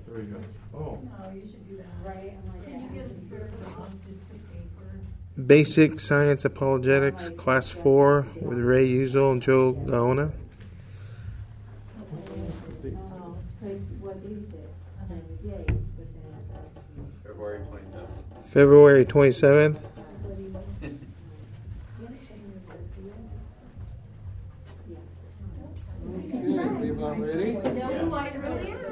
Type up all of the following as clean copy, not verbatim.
There you go. Oh. No, you should do that. Right? I'm like, can you get a spirit of just a paper? Basic Science Apologetics, Class 4, with Ray Uzel and Joe Gaona. What date is it? February 27th. February 27th. Okay, everyone ready? No, who I really am.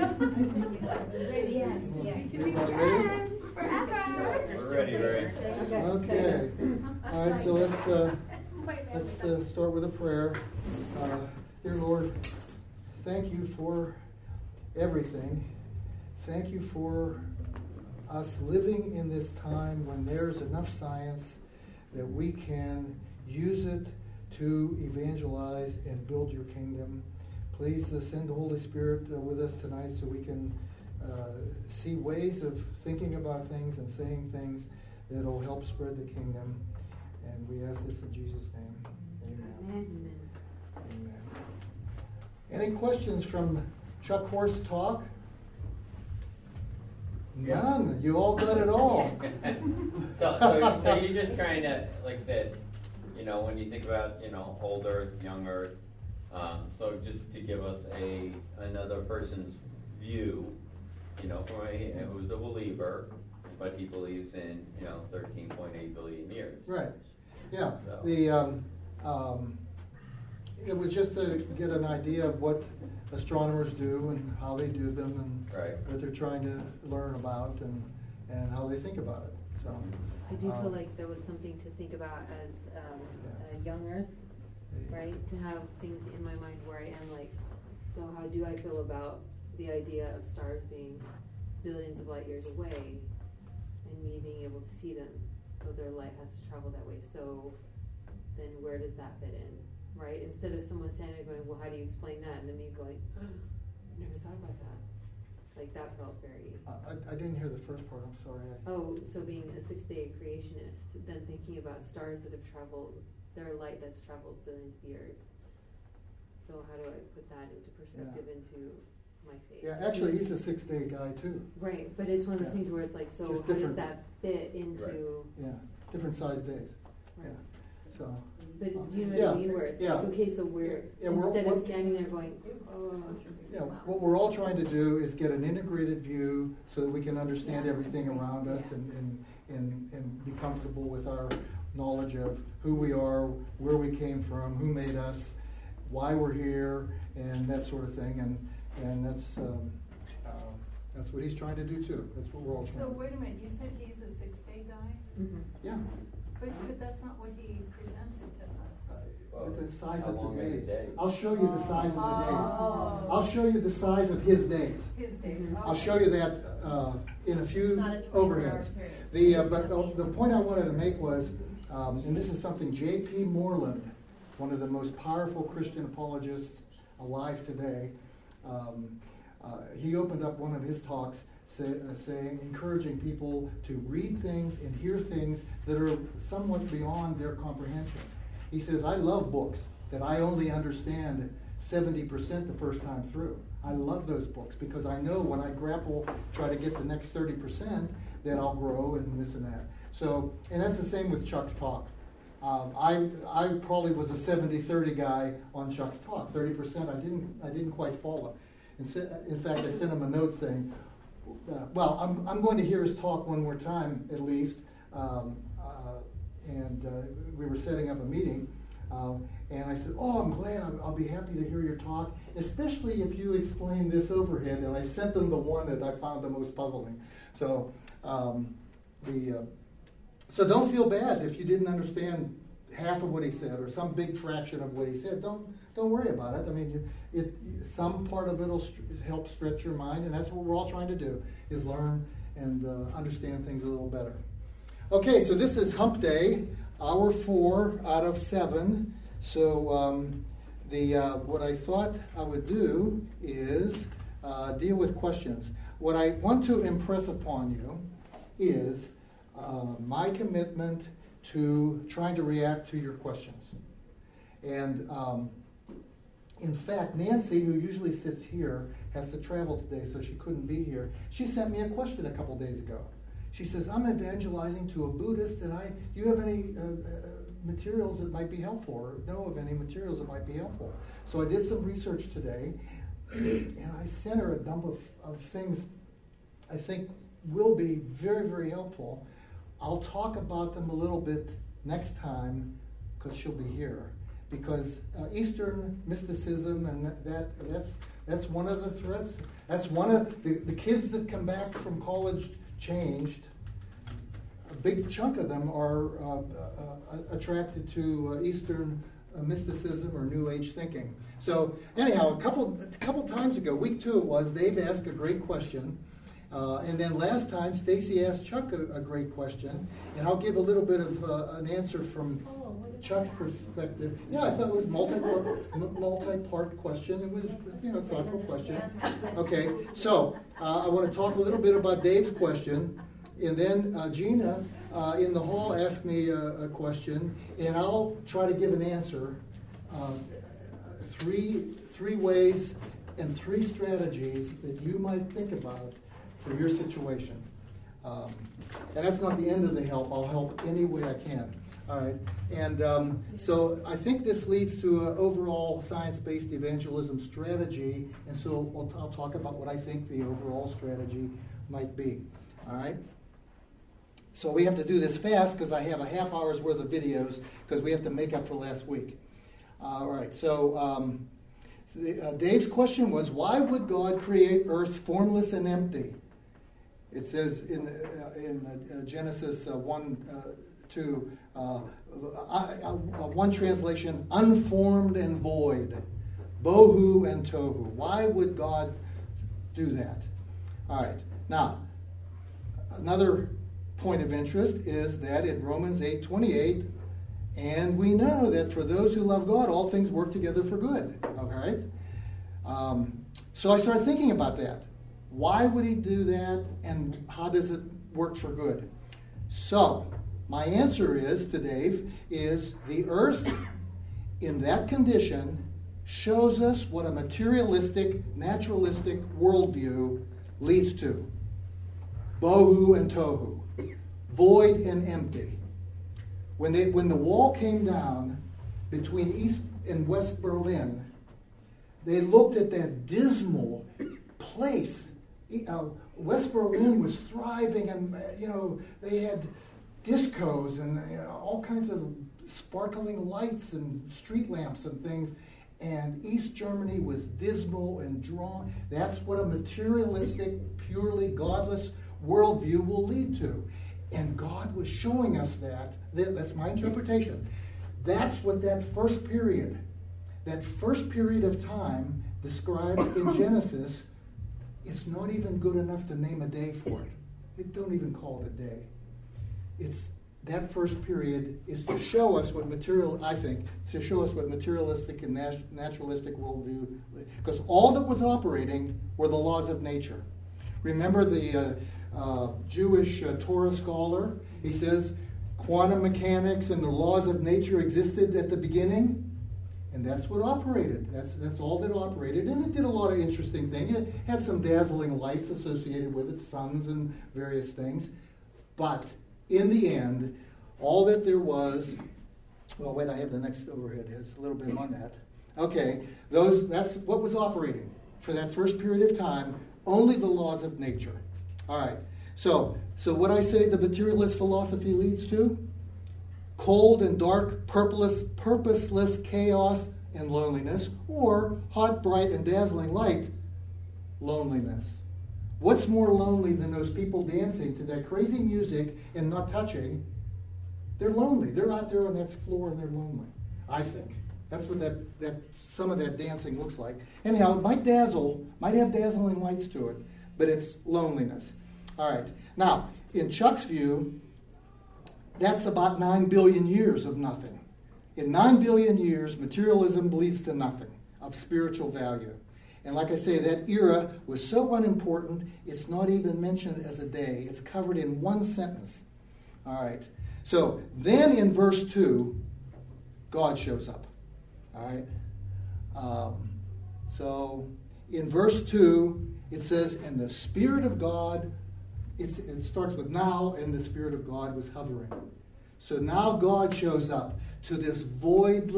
Yes, yes. Everyone ready? We're ready, Ray. Okay. All right, so let's start with a prayer. Dear Lord, thank you for everything. Thank you for us living in this time when there's enough science that we can use it to evangelize and build your kingdom. Please send the Holy Spirit with us tonight so we can see ways of thinking about things and saying things that will help spread the kingdom. And we ask this in Jesus' name. Amen. Amen. Any questions from Chuck Horst Talk? None. You all got it all. So you're just trying to, like I said, when you think about, old Earth, young Earth, so just to give us another person's view, from who's a believer, but he believes in, 13.8 billion years. Right. Yeah. So. It was just to get an idea of what astronomers do and how they do them and what they're trying to learn about and how they think about it. So I do feel like there was something to think about as a young Earth, right? To have things in my mind where I am like, so how do I feel about the idea of stars being billions of light years away and me being able to see them, though their light has to travel that way. So then where does that fit in, right? Instead of someone standing there going, well, how do you explain that? And then me going, oh, I never thought about that. Like that felt very... I didn't hear the first part, I'm sorry. So being a sixth-day creationist, then thinking about stars that have traveled, their light that's traveled billions of years. So how do I put that into perspective into my faith? Yeah, actually he's a 6-day guy too. Right, but it's one of those things where it's like, so just how does that fit into... Right. Yeah, different size days. Right. Yeah. So... But do you know what I mean? Where it's like, okay, so instead of standing there going, oh... Yeah, what we're all trying to do is get an integrated view so that we can understand everything around us and be comfortable with our knowledge of who we are, where we came from, who made us, why we're here, and that sort of thing. And that's what he's trying to do too. That's what we're all trying to do. So wait a minute, you said he's a 6-day guy? Mm-hmm. Yeah. But that's not what he presented to us. With the size How of long the are the days. days? I'll show you the size of the days. Oh. I'll show you the size of his days. His days. I'll show you that in a few overheads. But the point I wanted to make was, and this is something J.P. Moreland, one of the most powerful Christian apologists alive today, he opened up one of his talks saying, encouraging people to read things and hear things that are somewhat beyond their comprehension. He says, I love books that I only understand 70% the first time through. I love those books because I know when I try to get the next 30%, then I'll grow and this and that. So, and that's the same with Chuck's talk. I probably was a 70-30 guy on Chuck's talk. 30% I didn't quite follow. In fact, I sent him a note saying, I'm going to hear his talk one more time at least. And we were setting up a meeting, and I said, I'm glad, I'll be happy to hear your talk, especially if you explain this overhead. And I sent them the one that I found the most puzzling. So, so don't feel bad if you didn't understand half of what he said or some big fraction of what he said. Don't worry about it. I mean, some part of it will help stretch your mind, and that's what we're all trying to do, is learn and understand things a little better. Okay, so this is Hump Day, hour 4 out of 7. So what I thought I would do is deal with questions. What I want to impress upon you is my commitment to trying to react to your questions. And in fact, Nancy, who usually sits here, has to travel today, so she couldn't be here. She sent me a question a couple days ago. She says, I'm evangelizing to a Buddhist, and do you have any materials that might be helpful, or know of any materials that might be helpful? So I did some research today, and I sent her a number of things I think will be very, very helpful. I'll talk about them a little bit next time, because she'll be here. Because Eastern mysticism, and that's one of the threats. That's one of the kids that come back from college changed. A big chunk of them are attracted to Eastern mysticism or New Age thinking. So anyhow, a couple times ago, week 2 it was, Dave asked a great question. And then last time, Stacy asked Chuck a great question. And I'll give a little bit of an answer from Chuck's perspective. Yeah, I thought it was multi-part question. It was a thoughtful question. Okay, so I want to talk a little bit about Dave's question. And then Gina in the hall asked me a question, and I'll try to give an answer. Three ways and 3 strategies that you might think about for your situation. And that's not the end of the help. I'll help any way I can. All right. And so I think this leads to an overall science-based evangelism strategy. And so I'll talk about what I think the overall strategy might be. All right. So we have to do this fast because I have a half hour's worth of videos because we have to make up for last week. All right. So Dave's question was, why would God create earth formless and empty? It says in Genesis 1:2, one translation, unformed and void, bohu and tohu. Why would God do that? All right. Now, another point of interest is that in Romans 8:28, and we know that for those who love God, all things work together for good. All right. So I started thinking about that. Why would he do that, and how does it work for good? So, my answer is to Dave is the earth in that condition shows us what a materialistic, naturalistic worldview leads to. Bohu and tohu. Void and empty. When the wall came down between East and West Berlin, they looked at that dismal place. West Berlin was thriving, and they had discos and all kinds of sparkling lights and street lamps and things. And East Germany was dismal and drawn. That's what a materialistic, purely godless worldview will lead to. And God was showing us that. That's my interpretation. That's what that first period of time described in Genesis, it's not even good enough to name a day for it. Don't even call it a day. It's that first period is to show us what materialistic and naturalistic worldview, because all that was operating were the laws of nature. Remember the Jewish Torah scholar? He says quantum mechanics and the laws of nature existed at the beginning. And that's what operated. That's all that operated. And it did a lot of interesting things. It had some dazzling lights associated with it, suns and various things. But in the end, all that there was, well, wait, I have the next overhead. It's a little bit on that. Okay, that's what was operating for that first period of time, only the laws of nature. All right, so what I say the materialist philosophy leads to? Cold and dark, purposeless chaos and loneliness, or hot, bright, and dazzling light, loneliness. What's more lonely than those people dancing to that crazy music and not touching? They're lonely. They're out there on that floor and they're lonely, I think. That's what that some of that dancing looks like. Anyhow, it might have dazzling lights to it, but it's loneliness. All right. Now, in Chuck's view, that's about 9 billion years of nothing. In 9 billion years, materialism leads to nothing of spiritual value. And like I say, that era was so unimportant, it's not even mentioned as a day. It's covered in one sentence. All right. So then in verse 2, God shows up. All right. So in verse 2, it says, and the Spirit of God, it starts with now, and the Spirit of God was hovering. So now God shows up to this void,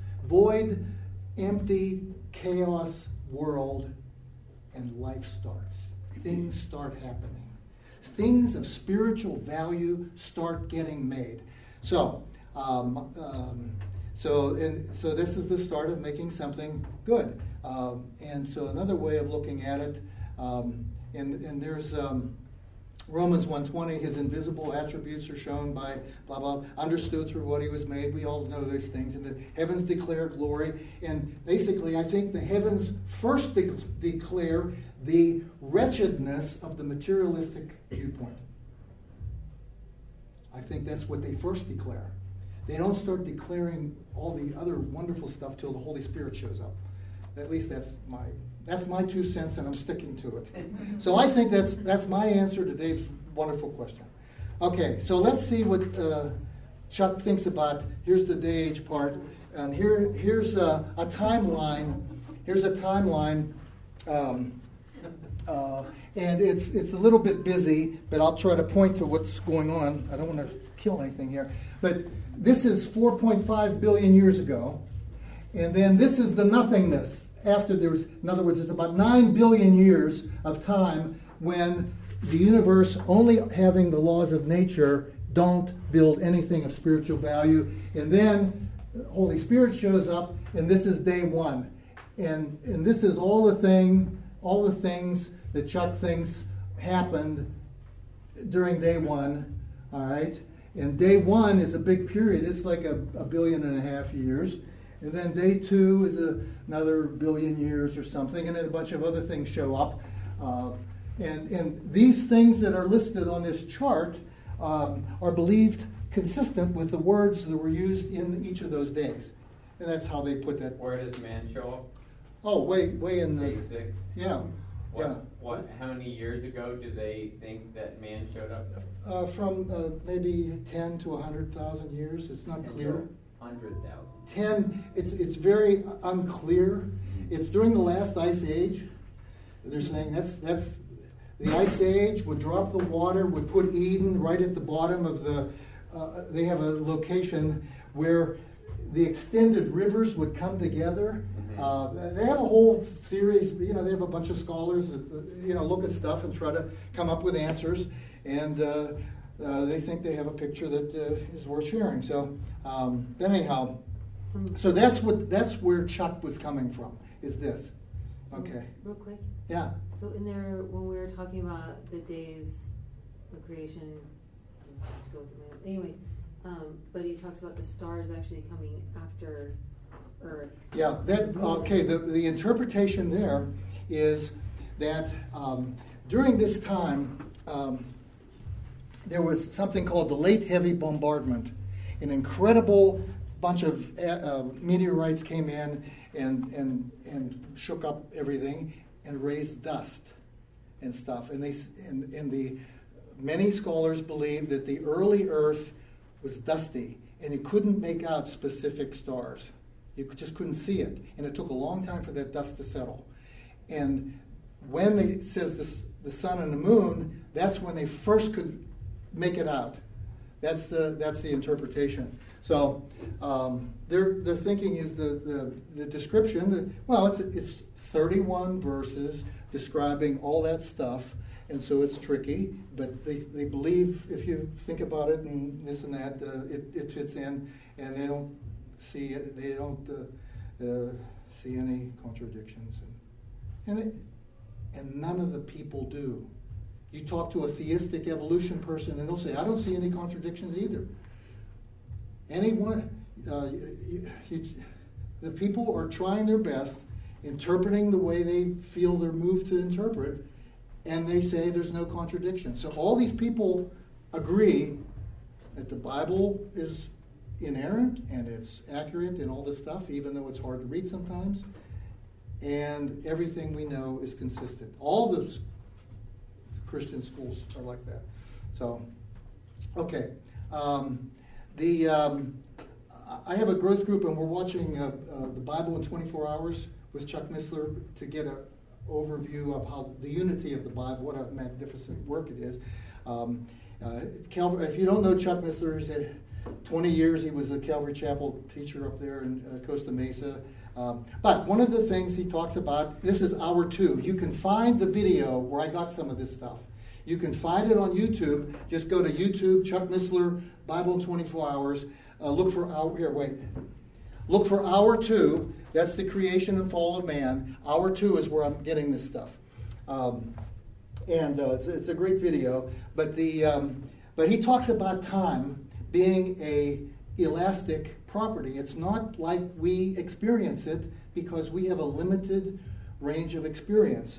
empty, chaos world, and life starts. Things start happening. Things of spiritual value start getting made. So this is the start of making something good. And so another way of looking at it, and there's Romans 1:20, his invisible attributes are shown by blah, blah, understood through what he was made. We all know those things. And the heavens declare glory. And basically, I think the heavens first declare the wretchedness of the materialistic viewpoint. I think that's what they first declare. They don't start declaring all the other wonderful stuff till the Holy Spirit shows up. At least that's my 2 cents, and I'm sticking to it. So I think that's my answer to Dave's wonderful question. Okay, so let's see what Chuck thinks about. Here's the day age part, and here's a timeline. Here's a timeline, and it's a little bit busy, but I'll try to point to what's going on. I don't want to kill anything here, but this is 4.5 billion years ago, and then this is the nothingness. After in other words, it's about 9 billion years of time when the universe, only having the laws of nature, don't build anything of spiritual value. And then the Holy Spirit shows up, and this is day one. And this is all the things that Chuck thinks happened during day one. All right? And day one is a big period. It's like a 1.5 billion years. And then day 2 is another 1 billion years or something, and then a bunch of other things show up. And these things that are listed on this chart are believed consistent with the words that were used in each of those days. And that's how they put that. Where does man show up? Oh, way in the... Day 6? Yeah. How many years ago do they think that man showed up? From maybe 10 to 100,000 years. It's not clear. 100,000. 10, it's very unclear. It's during the last ice age. They're saying that's the ice age would drop the water, would put Eden right at the bottom of the, they have a location where the extended rivers would come together. They have a whole theory, they have a bunch of scholars that, look at stuff and try to come up with answers. And they think they have a picture that is worth sharing. So, anyhow, so that's where Chuck was coming from, is this. Okay. Real quick. Yeah. So in there, when we were talking about the days of creation, I have to go with my, anyway, but he talks about the stars actually coming after Earth. Yeah. Okay. The interpretation there is that during this time, there was something called the Late Heavy Bombardment. An incredible bunch of meteorites came in and shook up everything and raised dust and stuff. And many scholars believe that the early Earth was dusty and you couldn't make out specific stars. You just couldn't see it, and it took a long time for that dust to settle. And when it says the sun and the moon, that's when they first could make it out. That's the interpretation. So their thinking is the description. It's 31 verses describing all that stuff, and so it's tricky. But they believe, if you think about it and this and that, it fits in, and they don't see it. They don't see any contradictions, and none of the people do. You talk to a theistic evolution person, and they'll say, "I don't see any contradictions either." The people are trying their best, interpreting the way they feel they're moved to interpret, and they say there's no contradiction. So all these people agree that the Bible is inerrant and it's accurate and all this stuff, even though it's hard to read sometimes, and everything we know is consistent. All the Christian schools are like that. So, okay. I have a growth group, and we're watching the Bible in 24 hours with Chuck Missler to get overview of how the unity of the Bible, what a magnificent work it is. If you don't know Chuck Missler, he's had 20 years. He was a Calvary Chapel teacher up there in Costa Mesa. But one of the things he talks about, this is hour 2. You can find the video where I got some of this stuff. You can find it on YouTube. Just go to YouTube, Chuck Missler, Bible in 24 Hours. Look for hour 2. That's the creation and fall of man. Hour 2 is where I'm getting this stuff. It's a great video. But he talks about time being a elastic property. It's not like we experience it because we have a limited range of experience.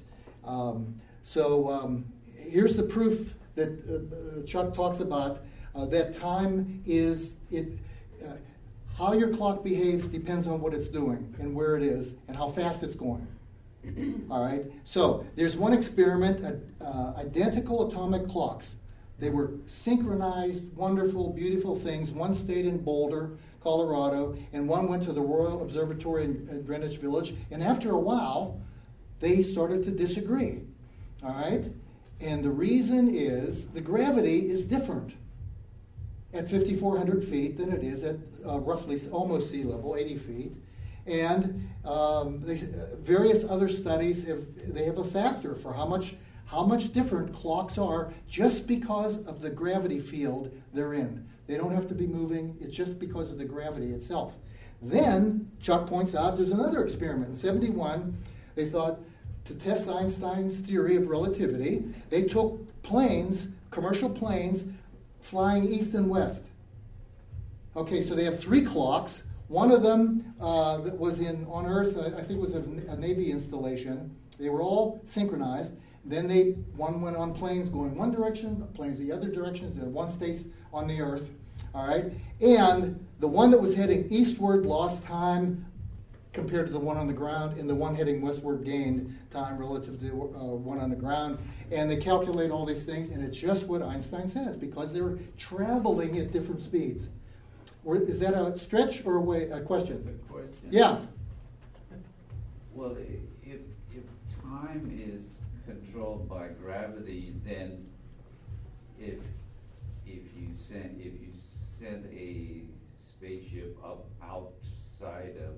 Here's the proof that Chuck talks about, that time is how your clock behaves depends on what it's doing and where it is and how fast it's going. All right? So there's one experiment, identical atomic clocks. They were synchronized, wonderful, beautiful things. One stayed in Boulder, Colorado, and one went to the Royal Observatory in Greenwich Village. And after a while, they started to disagree. All right? And the reason is the gravity is different at 5,400 feet than it is at roughly almost sea level, 80 feet. And various other studies have a factor for how much different clocks are just because of the gravity field they're in. They don't have to be moving. It's just because of the gravity itself. Then Chuck points out there's another experiment. In 1971, they thought to test Einstein's theory of relativity, they took planes, commercial planes, flying east and west. Okay, so they have 3 clocks. One of them that was on Earth, I think was a Navy installation. They were all synchronized. Then one went on planes going one direction, planes the other direction, and one stays on the Earth. All right, and the one that was heading eastward lost time compared to the one on the ground, and the one heading westward gained time relative to the one on the ground. And they calculate all these things, and it's just what Einstein says, because they're traveling at different speeds. Is that a stretch or a question? It's a question. Yeah. Well, if time is controlled by gravity, then if you send a spaceship up outside of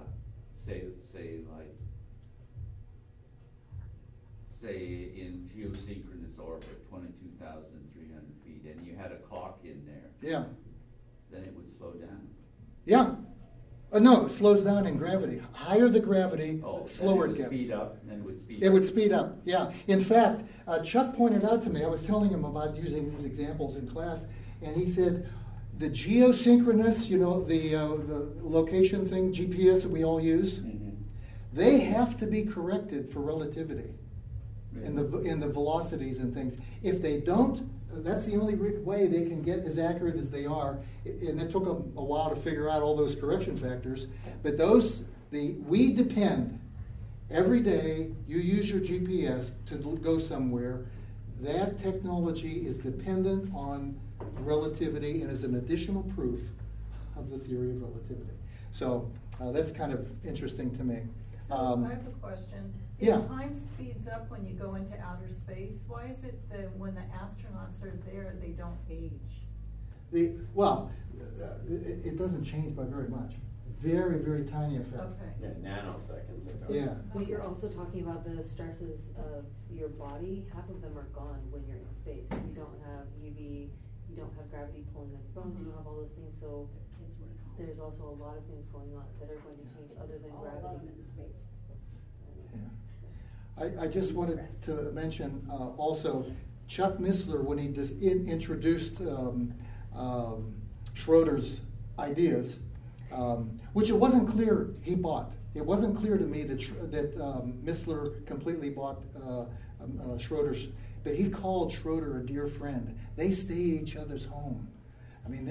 say in geosynchronous orbit, 22,300 feet, and you had a clock in there, Yeah. then it would slow down. Yeah. No, it slows down in gravity. Higher the gravity, slower it gets. Speed up, and then it would speed It up. would speed up, yeah. In fact, Chuck pointed out to me, I was telling him about using these examples in class, and he said, the geosynchronous, the location thing, GPS that we all use, they have to be corrected for relativity in the velocities and things. If they don't, that's the only way they can get as accurate as they are. And it took a while to figure out all those correction factors. But we depend every day. You use your GPS to go somewhere. That technology is dependent on relativity and is an additional proof of the theory of relativity. So that's kind of interesting to me. So I have a question. Yeah. If time speeds up when you go into outer space, why is it that when the astronauts are there, they don't age? It doesn't change by very much. Very, very tiny effect. Okay. Yeah, nanoseconds ago. Yeah. But you're also talking about the stresses of your body. Half of them are gone when you're in space. You don't have UV, you don't have gravity pulling on your bones, you don't have all those things. So there's also a lot of things going on that are going to change other than gravity. Yeah. I just wanted to mention also Chuck Missler, when he introduced Schroeder's ideas, which it wasn't clear he bought. It wasn't clear to me that Missler completely bought Schroeder's, but he called Schroeder a dear friend. They stayed at each other's home. I mean,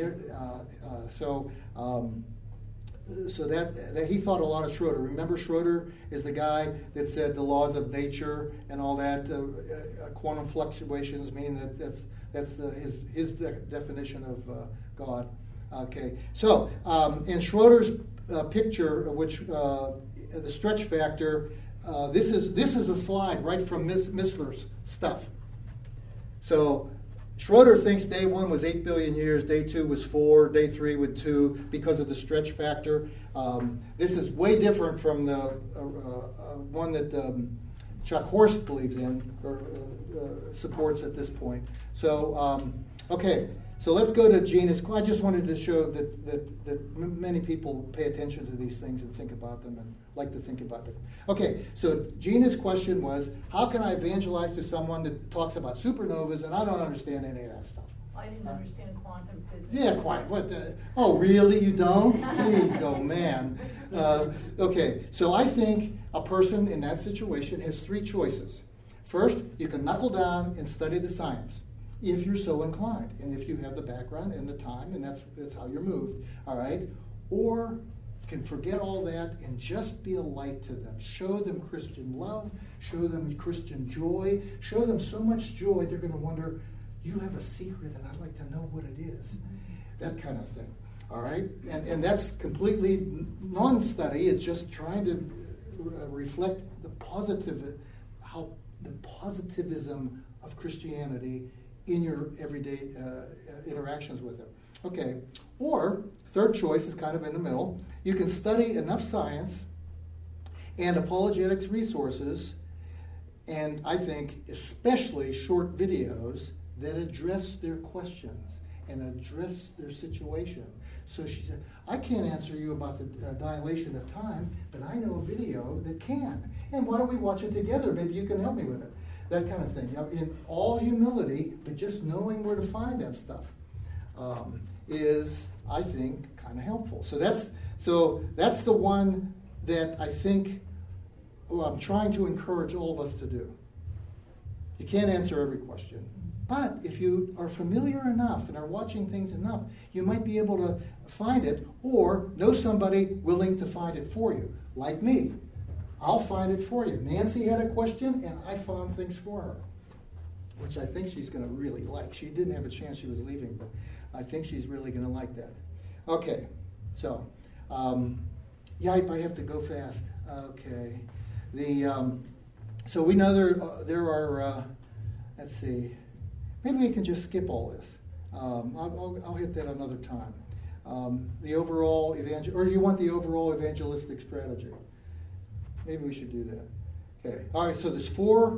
so that he thought a lot of Schroeder. Remember, Schroeder is the guy that said the laws of nature and all that. Quantum fluctuations mean that's his definition of God. Okay, so in Schroeder's picture, which the stretch factor this is a slide right from Missler's stuff. So Schroeder thinks day 1 was 8 billion years, day 2 was 4, day 3 was 2 because of the stretch factor. This is way different from the one that Chuck Horst believes in or supports at this point. So, okay, so let's go to Gina's. I just wanted to show that many people pay attention to these things and think about them and like to think about them. Okay, so Gina's question was, how can I evangelize to someone that talks about supernovas and I don't understand any of that stuff? I didn't understand quantum physics. Yeah, quite. What the? Oh, really? You don't? Jeez, oh man. Okay, so I think a person in that situation has 3 choices. First, you can knuckle down and study the science, if you're so inclined, and if you have the background and the time, and that's how you're moved, all right? Or you can forget all that and just be a light to them. Show them Christian love, show them Christian joy, show them so much joy they're going to wonder, you have a secret and I'd like to know what it is. That kind of thing, all right? And that's completely non-study. It's just trying to reflect the positivism of Christianity in your everyday interactions with it. Okay, or third choice is kind of in the middle. You can study enough science and apologetics resources, and I think especially short videos that address their questions and address their situation. So she said, I can't answer you about the dilation of time, but I know a video that can. And why don't we watch it together? Maybe you can help me with it. That kind of thing. You know, in all humility, but just knowing where to find that stuff is, I think, kind of helpful. So that's the one that I think I'm trying to encourage all of us to do. You can't answer every question. But if you are familiar enough and are watching things enough, you might be able to find it or know somebody willing to find it for you, like me. I'll find it for you. Nancy had a question, and I found things for her, which I think she's going to really like. She didn't have a chance. She was leaving, but I think she's really going to like that. Okay, so, yipe, I have to go fast. Okay. So we know there are, let's see, maybe we can just skip all this. I'll hit that another time. The overall or you want the overall evangelistic strategy? Maybe we should do that. Okay. All right. So there's 4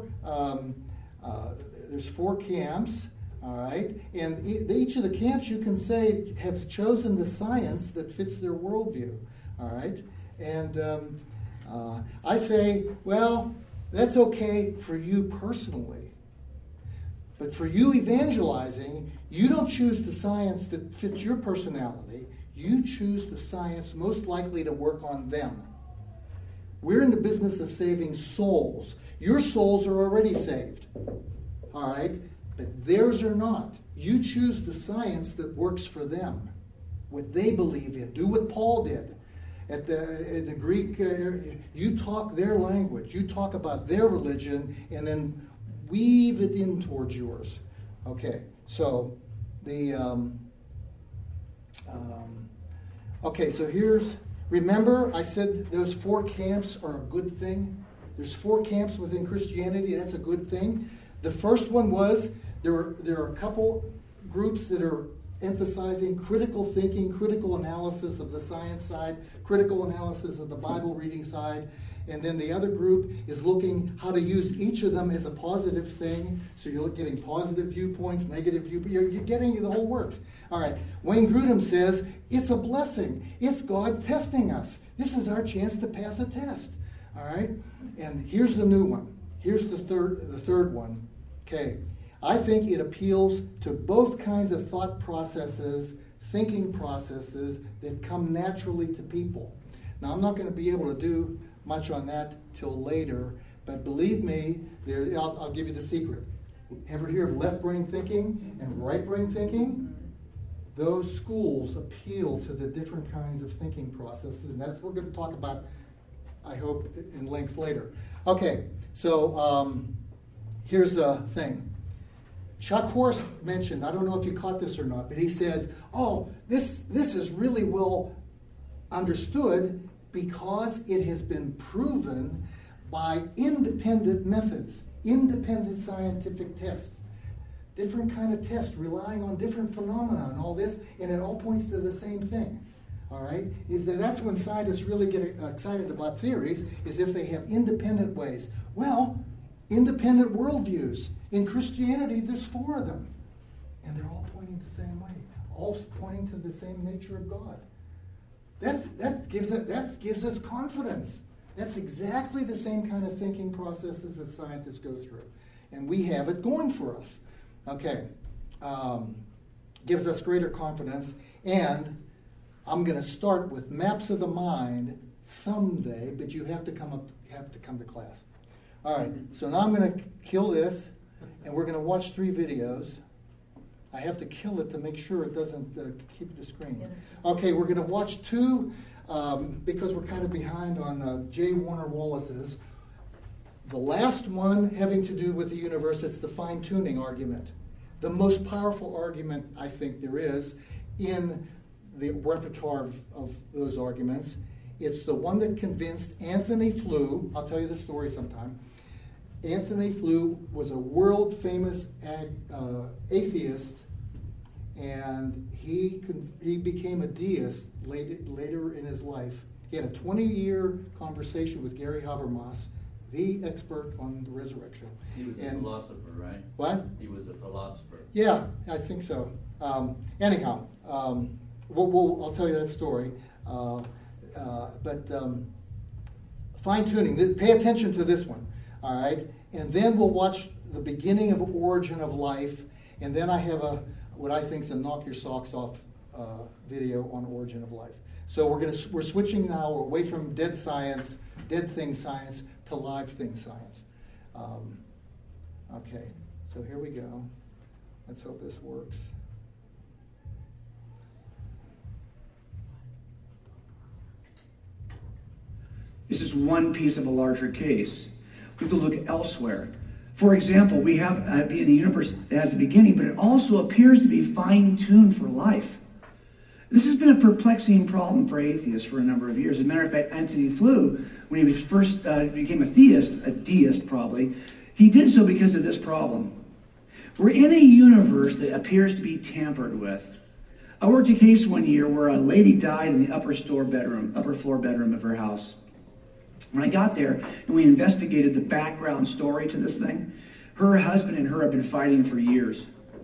camps. All right. And each of the camps, you can say, have chosen the science that fits their worldview. All right. And I say, well, that's okay for you personally. But for you evangelizing, you don't choose the science that fits your personality. You choose the science most likely to work on them. We're in the business of saving souls. Your souls are already saved. All right? But theirs are not. You choose the science that works for them, what they believe in. Do what Paul did. In the Greek, you talk their language. You talk about their religion, and then weave it in towards yours. Okay, so remember I said those 4 camps are a good thing? There's 4 camps within Christianity, that's a good thing. The first one was, there are a couple groups that are emphasizing critical thinking, critical analysis of the science side, critical analysis of the Bible reading side, and then the other group is looking how to use each of them as a positive thing. So you're getting positive viewpoints, negative viewpoints. You're getting the whole works. All right. Wayne Grudem says, it's a blessing. It's God testing us. This is our chance to pass a test. All right. And here's the new one. Here's the third one. Okay. I think it appeals to both kinds of thought processes, thinking processes that come naturally to people. Now, I'm not going to be able to do much on that till later, but believe me, I'll give you the secret. Ever hear of left brain thinking and right brain thinking? Those schools appeal to the different kinds of thinking processes, and that's what we're going to talk about, I hope, in length later. Okay, so here's the thing. Chuck Horst mentioned, I don't know if you caught this or not, but he said, oh, this is really well understood because it has been proven by independent methods, independent scientific tests. Different kind of tests relying on different phenomena and all this, and it all points to the same thing. All right? That's when scientists really get excited about theories, is if they have independent ways. Well, independent worldviews. In Christianity, there's 4 of them. And they're all pointing the same way, all pointing to the same nature of God. That gives us confidence. That's exactly the same kind of thinking processes that scientists go through. And we have it going for us. Okay. Gives us greater confidence. And I'm going to start with maps of the mind someday, but you have to come to class. All right. So now I'm going to kill this, and we're going to watch 3 videos. I have to kill it to make sure it doesn't keep the screen. Okay, we're going to watch 2 because we're kind of behind on J. Warner Wallace's. The last one having to do with the universe, it's the fine-tuning argument. The most powerful argument I think there is in the repertoire of those arguments. It's the one that convinced Anthony Flew. I'll tell you the story sometime. Anthony Flew was a world-famous atheist, and he became a deist later in his life. He had a 20-year conversation with Gary Habermas, the expert on the resurrection. He was a philosopher, right? What? He was a philosopher. Yeah, I think so. Anyhow, I'll tell you that story. But fine-tuning, pay attention to this one. All right, and then we'll watch the beginning of origin of life, and then I have what I think is a knock your socks off video on origin of life. So we're switching now away from dead thing science to live thing science. Okay, so here we go. Let's hope this works. This is one piece of a larger case. We have to look elsewhere. For example, we have in a universe that has a beginning, but it also appears to be fine-tuned for life. This has been a perplexing problem for atheists for a number of years. As a matter of fact, Anthony Flew, when he first became a deist probably, he did so because of this problem. We're in a universe that appears to be tampered with. I worked a case one year where a lady died in the upper floor bedroom of her house. When I got there and we investigated the background story to this thing, her husband and her had been fighting for years.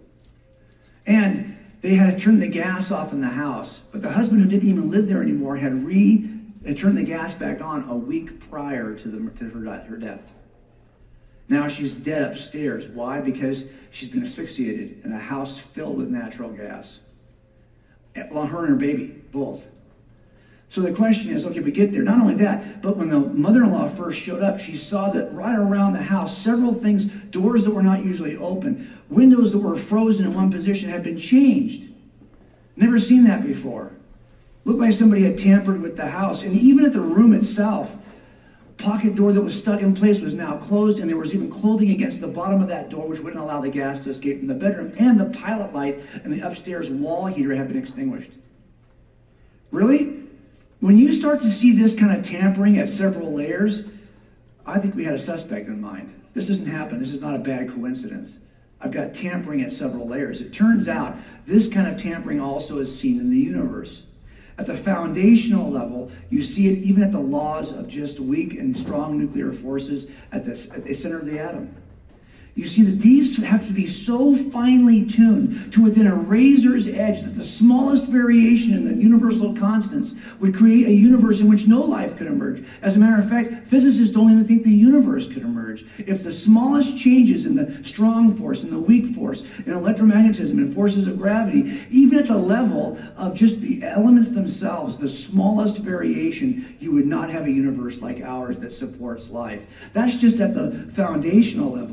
And they had turned the gas off in the house. But the husband, who didn't even live there anymore, had turned the gas back on a week prior to her death. Now she's dead upstairs. Why? Because she's been asphyxiated in a house filled with natural gas. Well, her and her baby, both. So the question is, okay, we get there. Not only that, but when the mother-in-law first showed up, she saw that right around the house, several things, doors that were not usually open, windows that were frozen in one position had been changed. Never seen that before. Looked like somebody had tampered with the house. And even at the room itself, pocket door that was stuck in place was now closed, and there was even clothing against the bottom of that door, which wouldn't allow the gas to escape from the bedroom. And the pilot light and the upstairs wall heater had been extinguished. Really? When you start to see this kind of tampering at several layers, I think we had a suspect in mind. This doesn't happen. This is not a bad coincidence. I've got tampering at several layers. It turns out this kind of tampering also is seen in the universe. At the foundational level, you see it even at the laws of just weak and strong nuclear forces at the center of the atom. You see that these have to be so finely tuned to within a razor's edge that the smallest variation in the universal constants would create a universe in which no life could emerge. As a matter of fact, physicists don't even think the universe could emerge. If the smallest changes in the strong force and the weak force, in electromagnetism and forces of gravity, even at the level of just the elements themselves, the smallest variation, you would not have a universe like ours that supports life. That's just at the foundational level. At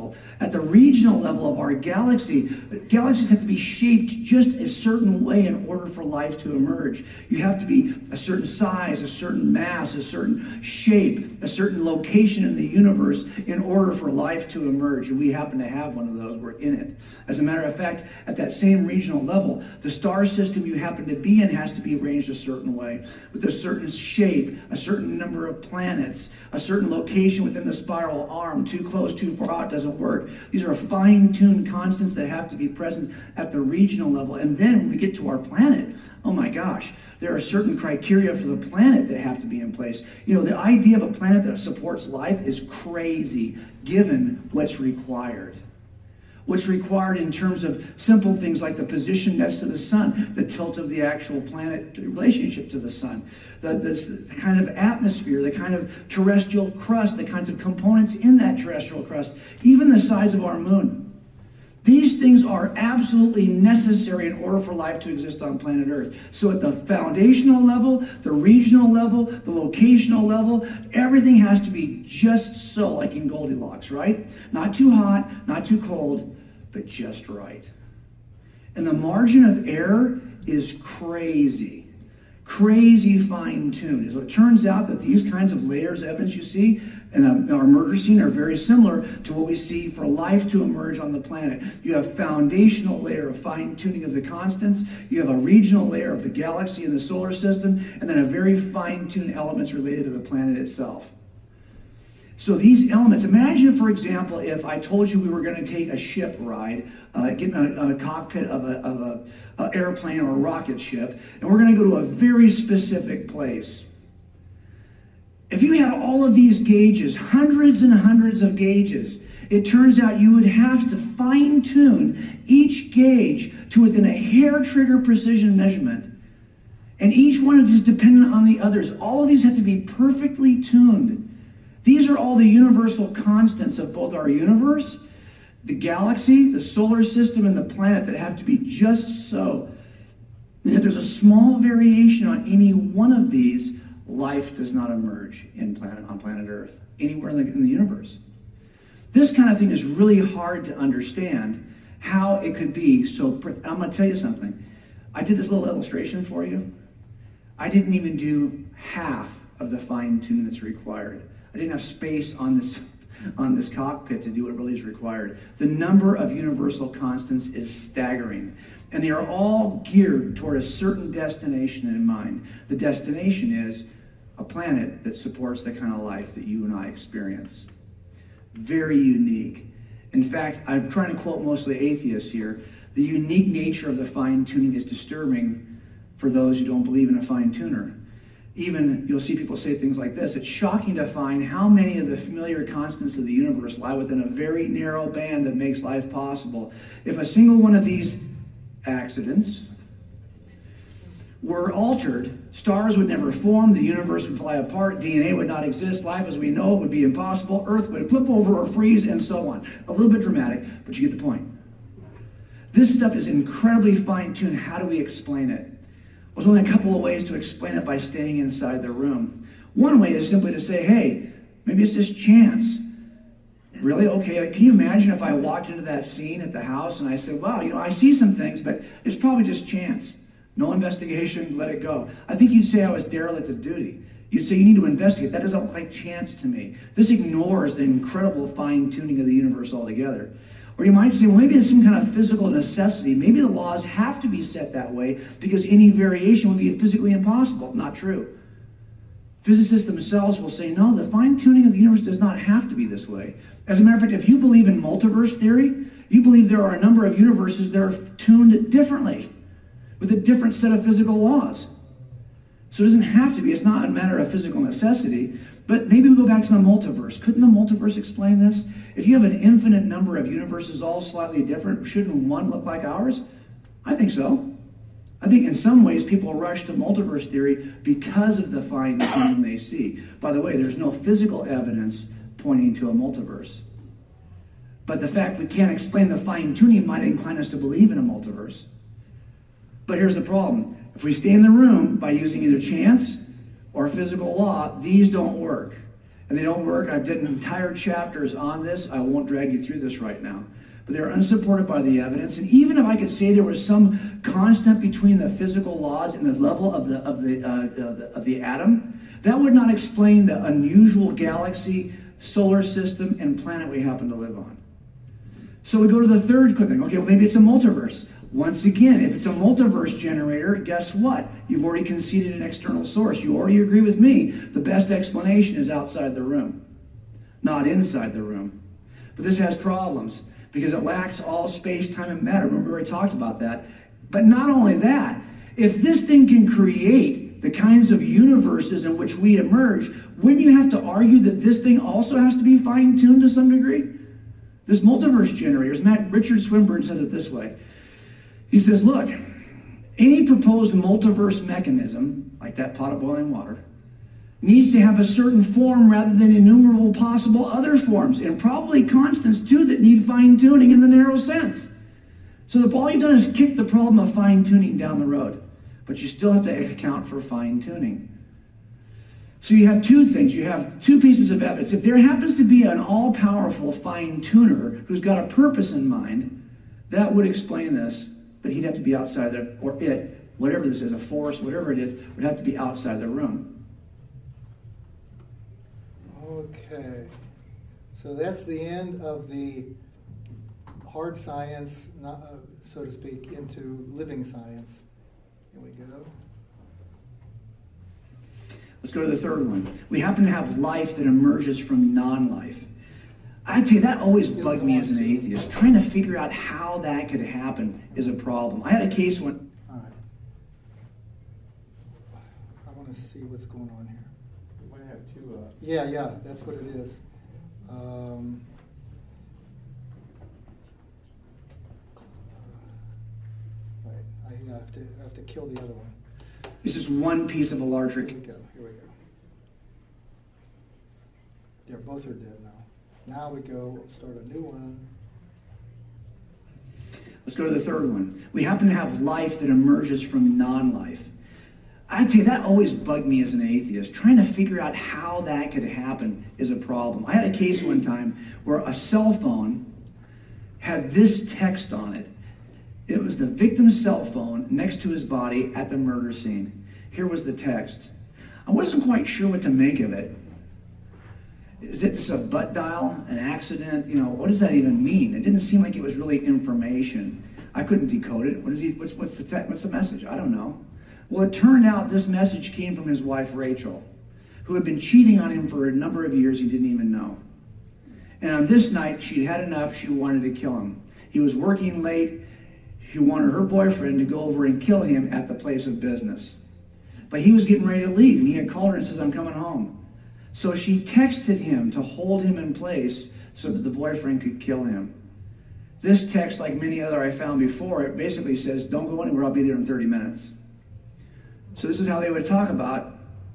at the regional level of our galaxy, galaxies have to be shaped just a certain way in order for life to emerge. You have to be a certain size, a certain mass, a certain shape, a certain location in the universe in order for life to emerge. And we happen to have one of those. We're in it. As a matter of fact, at that same regional level, the star system you happen to be in has to be arranged a certain way, with a certain shape, a certain number of planets, a certain location within the spiral arm. Too close, too far out doesn't work. These are fine-tuned constants that have to be present at the regional level. And then when we get to our planet, oh my gosh, there are certain criteria for the planet that have to be in place. You know, the idea of a planet that supports life is crazy, given what's required. What's required in terms of simple things like the position next to the sun, the tilt of the actual planet relationship to the sun, the kind of atmosphere, the kind of terrestrial crust, the kinds of components in that terrestrial crust, even the size of our moon. These things are absolutely necessary in order for life to exist on planet Earth. So at the foundational level, the regional level, the locational level, everything has to be just so, like in Goldilocks, right? Not too hot, not too cold, but just right. And the margin of error is crazy. Crazy fine-tuned. So it turns out that these kinds of layers of evidence you see in our murder scene are very similar to what we see for life to emerge on the planet. You have foundational layer of fine-tuning of the constants, you have a regional layer of the galaxy and the solar system, and then a very fine-tuned elements related to the planet itself. So these elements, imagine, for example, if I told you we were going to take a ship ride, get in a cockpit of an airplane or a rocket ship, and we're going to go to a very specific place. If you had all of these gauges, hundreds and hundreds of gauges, it turns out you would have to fine-tune each gauge to within a hair-trigger precision measurement. And each one is dependent on the others. All of these have to be perfectly tuned. These are all the universal constants of both our universe, the galaxy, the solar system, and the planet that have to be just so. And if there's a small variation on any one of these, life does not emerge on planet Earth, anywhere in the universe. This kind of thing is really hard to understand how it could be. So I'm going to tell you something. I did this little illustration for you. I didn't even do half of the fine-tuning that's required. I didn't have space on this cockpit to do what really is required. The number of universal constants is staggering. And they are all geared toward a certain destination in mind. The destination is a planet that supports the kind of life that you and I experience. Very unique. In fact, I'm trying to quote mostly atheists here. The unique nature of the fine-tuning is disturbing for those who don't believe in a fine-tuner. Even, you'll see people say things like this: it's shocking to find how many of the familiar constants of the universe lie within a very narrow band that makes life possible. If a single one of these accidents were altered, stars would never form, the universe would fly apart, DNA would not exist, life as we know it would be impossible, Earth would flip over or freeze, and so on. A little bit dramatic, but you get the point. This stuff is incredibly fine-tuned. How do we explain it? There's only a couple of ways to explain it by staying inside the room. One way is simply to say, hey, maybe it's just chance. Really? Okay, can you imagine if I walked into that scene at the house and I said, wow, I see some things, but it's probably just chance. No investigation, let it go. I think you'd say I was derelict of duty. You'd say you need to investigate. That doesn't look like chance to me. This ignores the incredible fine-tuning of the universe altogether. Or you might say, well, maybe it's some kind of physical necessity. Maybe the laws have to be set that way because any variation would be physically impossible. Not true. Physicists themselves will say, no, the fine-tuning of the universe does not have to be this way. As a matter of fact, if you believe in multiverse theory, you believe there are a number of universes that are tuned differently with a different set of physical laws. So it doesn't have to be. It's not a matter of physical necessity. But maybe we go back to the multiverse. Couldn't the multiverse explain this? If you have an infinite number of universes all slightly different, shouldn't one look like ours? I think so. I think in some ways people rush to multiverse theory because of the fine-tuning they see. By the way, there's no physical evidence pointing to a multiverse. But the fact we can't explain the fine-tuning might incline us to believe in a multiverse. But here's the problem. If we stay in the room by using either chance or physical law, these don't work. and they don't work. I've done entire chapters on this. I won't drag you through this right now. But they're unsupported by the evidence. And even if I could say there was some constant between the physical laws and the level of the atom, that would not explain the unusual galaxy, solar system, and planet we happen to live on. So we go to the third thing. Okay, well, maybe it's a multiverse. Once again, if it's a multiverse generator, guess what? You've already conceded an external source. You already agree with me. The best explanation is outside the room, not inside the room. But this has problems because it lacks all space, time, and matter. Remember, we talked about that. But not only that, if this thing can create the kinds of universes in which we emerge, wouldn't you have to argue that this thing also has to be fine-tuned to some degree? This multiverse generator, Richard Swinburne says it this way. He says, look, any proposed multiverse mechanism, like that pot of boiling water, needs to have a certain form rather than innumerable possible other forms, and probably constants too that need fine-tuning in the narrow sense. So all you've done is kick the problem of fine-tuning down the road, but you still have to account for fine-tuning. So you have two things. You have two pieces of evidence. If there happens to be an all-powerful fine-tuner who's got a purpose in mind, that would explain this. But he'd have to be outside there, or it, whatever this is, a force, whatever it is, would have to be outside the room. Okay. So that's the end of the hard science, so to speak, into living science. Here we go. Let's go to the third one. We happen to have life that emerges from non-life. I tell you, that always bugged me as an atheist. Trying to figure out how that could happen is a problem. I had a case when... All right. I want to see what's going on here. We might have two... Yeah, that's what it is. Right. I have to kill the other one. This is one piece of a larger... Here we go. Yeah, both are dead now. Now we go start a new one. Let's go to the third one. We happen to have life that emerges from non-life. I tell you, that always bugged me as an atheist. Trying to figure out how that could happen is a problem. I had a case one time where a cell phone had this text on it. It was the victim's cell phone next to his body at the murder scene. Here was the text. I wasn't quite sure what to make of it. Is it just a butt dial, an accident? What does that even mean? It didn't seem like it was really information. I couldn't decode it. What's the message? I don't know. Well, it turned out this message came from his wife, Rachel, who had been cheating on him for a number of years he didn't even know. And on this night, she'd had enough. She wanted to kill him. He was working late. She wanted her boyfriend to go over and kill him at the place of business. But he was getting ready to leave, and he had called her and says, I'm coming home. So she texted him to hold him in place so that the boyfriend could kill him. This text, like many other I found before, it basically says, don't go anywhere, I'll be there in 30 minutes. So this is how they would talk about,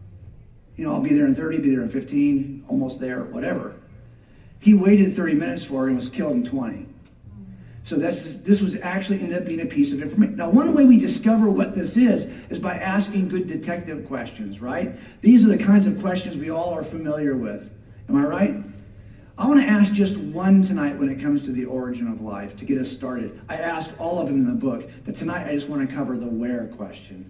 I'll be there in 30, be there in 15, almost there, whatever. He waited 30 minutes for her and was killed in 20. So this was actually ended up being a piece of information. Now, one way we discover what this is by asking good detective questions, right? These are the kinds of questions we all are familiar with. Am I right? I want to ask just one tonight when it comes to the origin of life to get us started. I ask all of them in the book, but tonight I just want to cover the where question.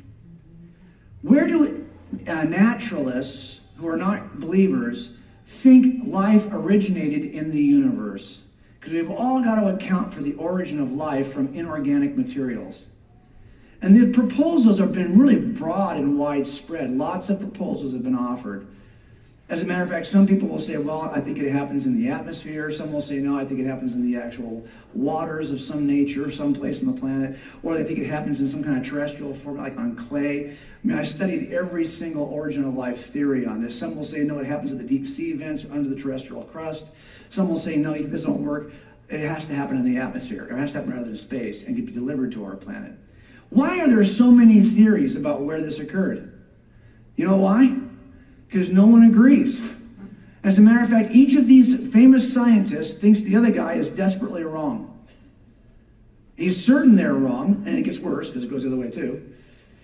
Where do naturalists who are not believers think life originated in the universe? Because we've all got to account for the origin of life from inorganic materials. And the proposals have been really broad and widespread. Lots of proposals have been offered. As a matter of fact, some people will say, well, I think it happens in the atmosphere. Some will say, no, I think it happens in the actual waters of some nature, some place on the planet. Or they think it happens in some kind of terrestrial form, like on clay. I studied every single origin of life theory on this. Some will say, no, it happens at the deep sea vents under the terrestrial crust. Some will say, no, this don't work. It has to happen in the atmosphere. It has to happen rather in space and be delivered to our planet. Why are there so many theories about where this occurred? You know why? Because no one agrees. As a matter of fact, each of these famous scientists thinks the other guy is desperately wrong. He's certain they're wrong, and it gets worse because it goes the other way too.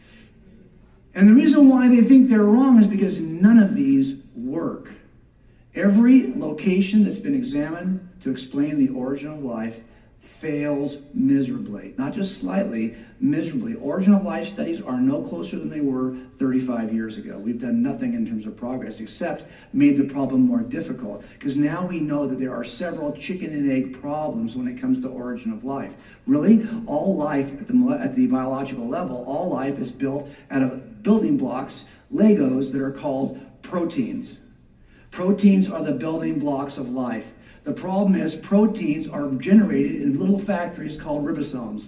And the reason why they think they're wrong is because none of these work. Every location that's been examined to explain the origin of life fails miserably. Not just slightly, miserably. Origin of life studies are no closer than they were 35 years ago. We've done nothing in terms of progress except made the problem more difficult, because now we know that there are several chicken and egg problems when it comes to origin of life. Really, all life at the biological level, all life is built out of building blocks, Legos, that are called proteins. Proteins are the building blocks of life. The problem is proteins are generated in little factories called ribosomes.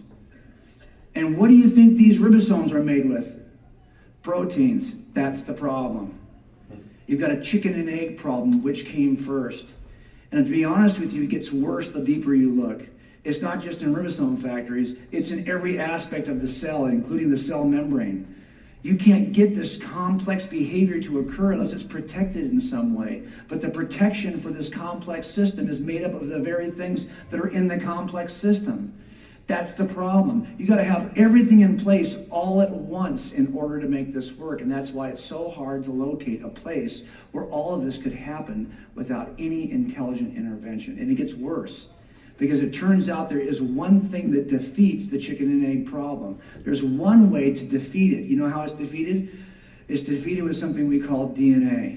And what do you think these ribosomes are made with? Proteins. That's the problem. You've got a chicken and egg problem. Which came first? And to be honest with you, it gets worse the deeper you look. It's not just in ribosome factories. It's in every aspect of the cell, including the cell membrane. You can't get this complex behavior to occur unless it's protected in some way. But the protection for this complex system is made up of the very things that are in the complex system. That's the problem. You got to have everything in place all at once in order to make this work. And that's why it's so hard to locate a place where all of this could happen without any intelligent intervention. And it gets worse, because it turns out there is one thing that defeats the chicken and egg problem. There's one way to defeat it. You know how it's defeated? It's defeated with something we call DNA.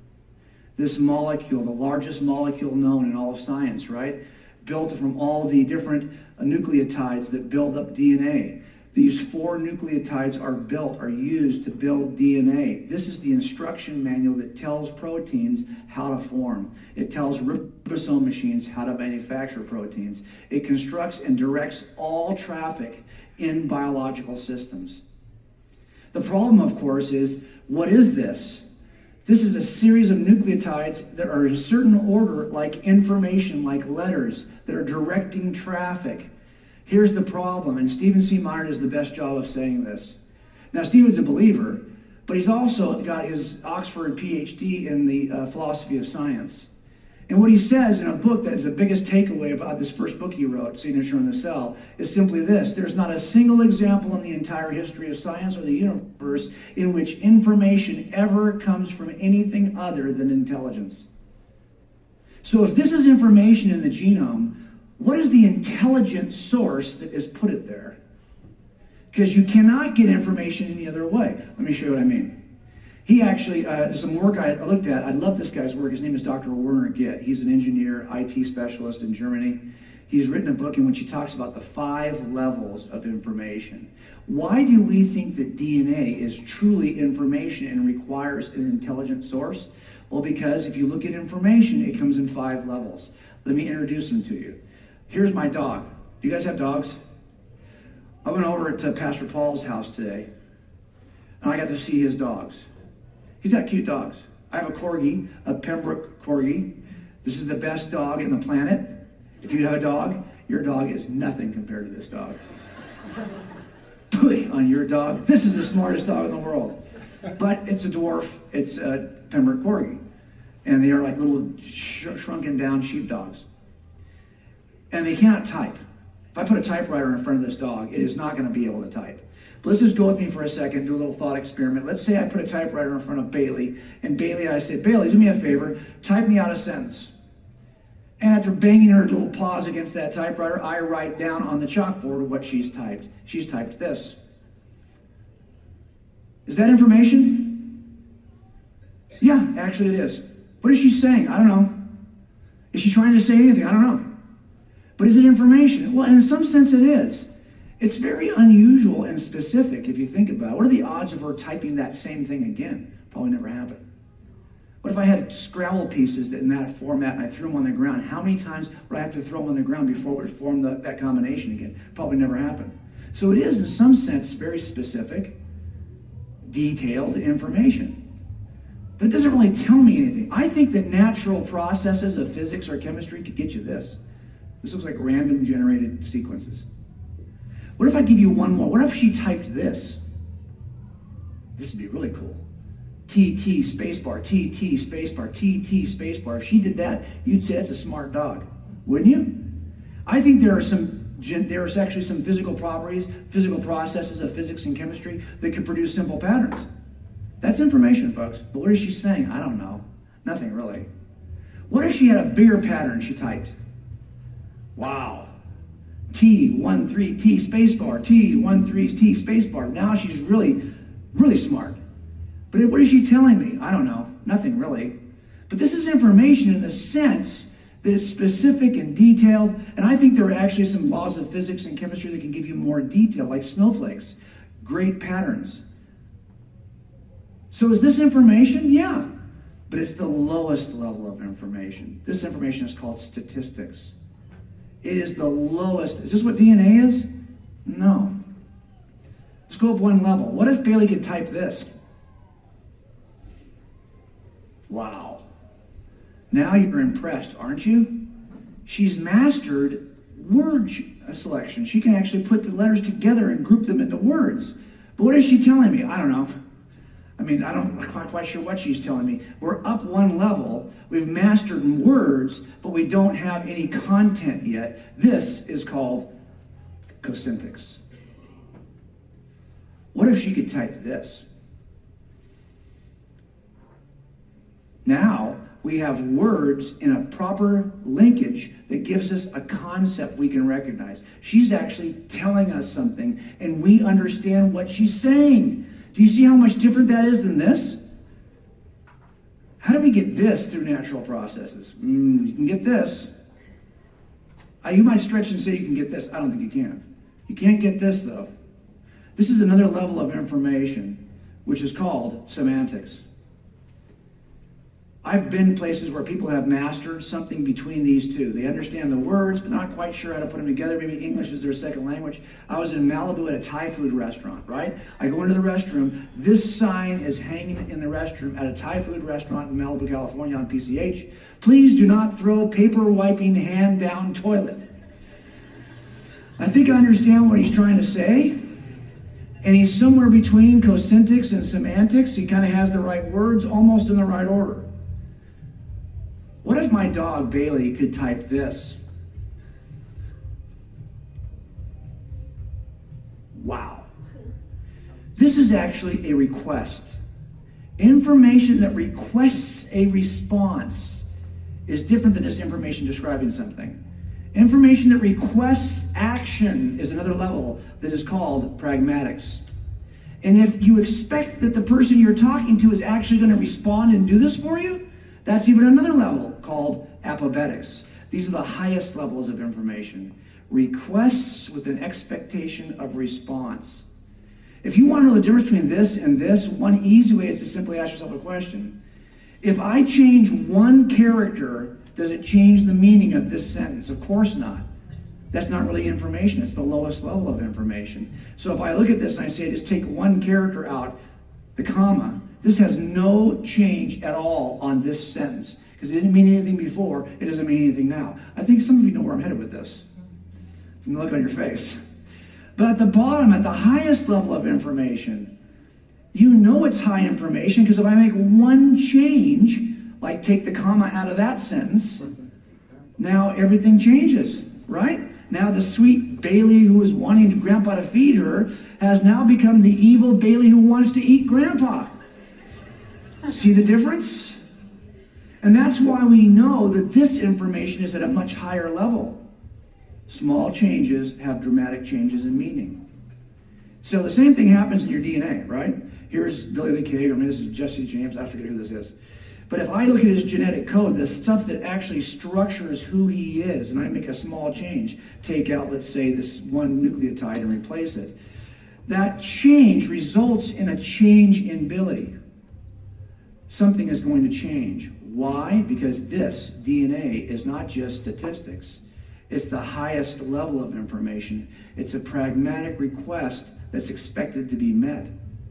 This molecule, the largest molecule known in all of science, right? Built from all the different nucleotides that build up DNA. These 4 nucleotides are used to build DNA. This is the instruction manual that tells proteins how to form. It tells ribosome machines how to manufacture proteins. It constructs and directs all traffic in biological systems. The problem, of course, is, what is this? This is a series of nucleotides that are in a certain order, like information, like letters, that are directing traffic. Here's the problem, and Stephen C. Meyer does the best job of saying this. Now, Stephen's a believer, but he's also got his Oxford PhD in the philosophy of science. And what he says in a book that is the biggest takeaway about this first book he wrote, Signature in the Cell, is simply this: there's not a single example in the entire history of science or the universe in which information ever comes from anything other than intelligence. So if this is information in the genome, what is the intelligent source that has put it there? Because you cannot get information any other way. Let me show you what I mean. He actually, there's some work I looked at. I love this guy's work. His name is Dr. Werner Gitt. He's an engineer, IT specialist in Germany. He's written a book in which he talks about the 5 levels of information. Why do we think that DNA is truly information and requires an intelligent source? Well, because if you look at information, it comes in 5 levels. Let me introduce them to you. Here's my dog. Do you guys have dogs? I went over to Pastor Paul's house today, and I got to see his dogs. He's got cute dogs. I have a corgi, a Pembroke corgi. This is the best dog in the planet. If you have a dog, your dog is nothing compared to this dog. Pooey on your dog. This is the smartest dog in the world. But it's a dwarf. It's a Pembroke corgi. And they are like little shrunken down sheepdogs. And they cannot type. If I put a typewriter in front of this dog, it is not going to be able to type. But let's just go with me for a second, do a little thought experiment. Let's say I put a typewriter in front of Bailey, and I say, Bailey, do me a favor, type me out a sentence. And after banging her little paws against that typewriter, I write down on the chalkboard what she's typed. She's typed this. Is that information? Yeah, actually it is. What is she saying? I don't know. Is she trying to say anything? I don't know. But is it information? Well, in some sense it is. It's very unusual and specific if you think about it. What are the odds of her typing that same thing again? Probably never happened. What if I had Scrabble pieces in that format and I threw them on the ground? How many times would I have to throw them on the ground before it would form that combination again? Probably never happened. So it is, in some sense, very specific, detailed information. But it doesn't really tell me anything. I think that natural processes of physics or chemistry could get you this. This looks like random generated sequences. What if I give you one more? What if she typed this? This would be really cool. TT spacebar, TT spacebar, TT spacebar. If she did that, you'd say that's a smart dog, wouldn't you? I think there are actually some physical properties, physical processes of physics and chemistry that could produce simple patterns. That's information, folks. But what is she saying? I don't know. Nothing really. What if she had a bigger pattern she typed? Wow. T13 T spacebar, T13 T spacebar. Now she's really, really smart. But what is she telling me? I don't know. Nothing really. But this is information in the sense that it's specific and detailed. And I think there are actually some laws of physics and chemistry that can give you more detail, like snowflakes. Great patterns. So is this information? Yeah. But it's the lowest level of information. This information is called statistics. It is the lowest. Is this what DNA is? No. Let's go up one level. What if Bailey could type this? Wow. Now you're impressed, aren't you? She's mastered word selection. She can actually put the letters together and group them into words. But what is she telling me? I don't know. I'm not quite sure what she's telling me. We're up one level. We've mastered words, but we don't have any content yet. This is called cosyntax. What if she could type this? Now we have words in a proper linkage that gives us a concept we can recognize. She's actually telling us something, and we understand what she's saying. Do you see how much different that is than this? How do we get this through natural processes? You can get this. You might stretch and say you can get this. I don't think you can. You can't get this, though. This is another level of information, which is called semantics. I've been places where people have mastered something between these two. They understand the words, but not quite sure how to put them together. Maybe English is their second language. I was in Malibu at a Thai food restaurant, right? I go into the restroom. This sign is hanging in the restroom at a Thai food restaurant in Malibu, California on PCH. Please do not throw paper wiping hand down toilet. I think I understand what he's trying to say. And he's somewhere between cosyntax and semantics. He kind of has the right words, almost in the right order. What if my dog, Bailey, could type this? Wow. This is actually a request. Information that requests a response is different than just information describing something. Information that requests action is another level that is called pragmatics. And if you expect that the person you're talking to is actually going to respond and do this for you, that's even another level called apopetics. These are the highest levels of information. Requests with an expectation of response. If you want to know the difference between this and this, one easy way is to simply ask yourself a question. If I change one character, does it change the meaning of this sentence? Of course not. That's not really information. It's the lowest level of information. So if I look at this and I say, just take one character out, the comma, this has no change at all on this sentence. Because it didn't mean anything before, it doesn't mean anything now. I think some of you know where I'm headed with this. From the look on your face. But at the bottom, at the highest level of information, you know it's high information because if I make one change, like take the comma out of that sentence, now everything changes, right? Now the sweet Bailey who is wanting Grandpa to feed her has now become the evil Bailey who wants to eat Grandpa. See the difference? And that's why we know that this information is at a much higher level. Small changes have dramatic changes in meaning. So the same thing happens in your DNA, right? Here's Billy the Kid, or maybe this is Jesse James, I forget who this is. But if I look at his genetic code, the stuff that actually structures who he is, and I make a small change, take out, let's say, this one nucleotide and replace it, that change results in a change in Billy. Something is going to change. Why? Because this DNA is not just statistics. It's the highest level of information. It's a pragmatic request that's expected to be met.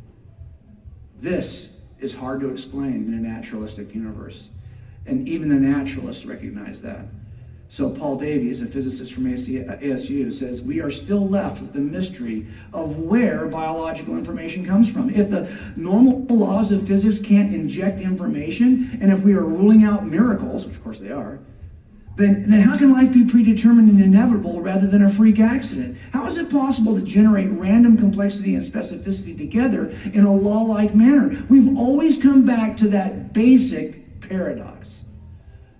This is hard to explain in a naturalistic universe. And even the naturalists recognize that. So Paul Davies, a physicist from ASU, says, we are still left with the mystery of where biological information comes from. If the normal laws of physics can't inject information, and if we are ruling out miracles, which of course they are, then how can life be predetermined and inevitable rather than a freak accident? How is it possible to generate random complexity and specificity together in a law-like manner? We've always come back to that basic paradox.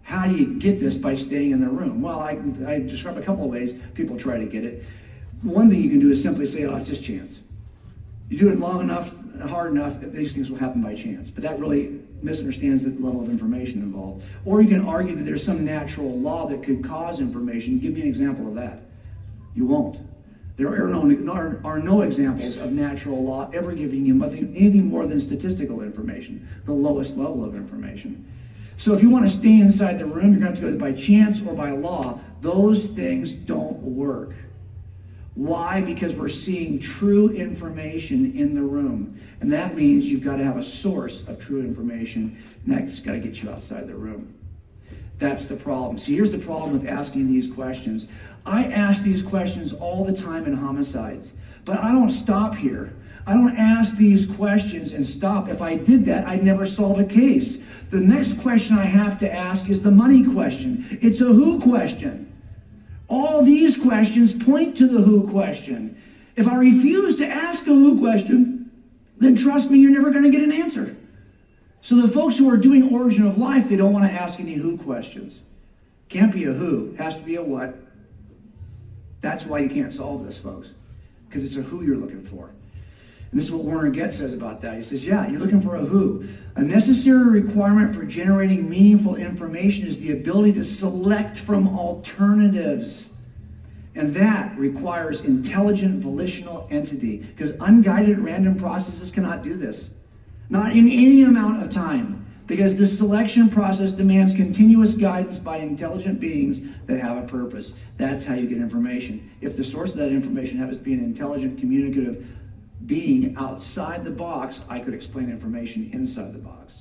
How do you get this by staying in the room? Well, I describe a couple of ways people try to get it. One thing you can do is simply say, oh, it's just chance. You do it long enough, hard enough, these things will happen by chance. But that really misunderstands the level of information involved. Or you can argue that there's some natural law that could cause information. Give me an example of that. You won't. There are no examples of natural law ever giving you anything more than statistical information, the lowest level of information. So if you want to stay inside the room, you're going to have to go by chance or by law. Those things don't work. Why? Because we're seeing true information in the room. And that means you've got to have a source of true information, and that's got to get you outside the room. That's the problem. See, here's the problem with asking these questions. I ask these questions all the time in homicides, but I don't stop here. I don't ask these questions and stop. If I did that, I'd never solve a case. The next question I have to ask is the money question. It's a who question. All these questions point to the who question. If I refuse to ask a who question, then trust me, you're never going to get an answer. So the folks who are doing Origin of Life, they don't want to ask any who questions. Can't be a who, has to be a what. That's why you can't solve this, folks, because it's a who you're looking for. And this is what Werner Getz says about that. He says, yeah, you're looking for a who. A necessary requirement for generating meaningful information is the ability to select from alternatives. And that requires intelligent volitional entity, because unguided random processes cannot do this. Not in any amount of time, because the selection process demands continuous guidance by intelligent beings that have a purpose. That's how you get information. If the source of that information happens to be an intelligent, communicative being outside the box, I could explain information inside the box.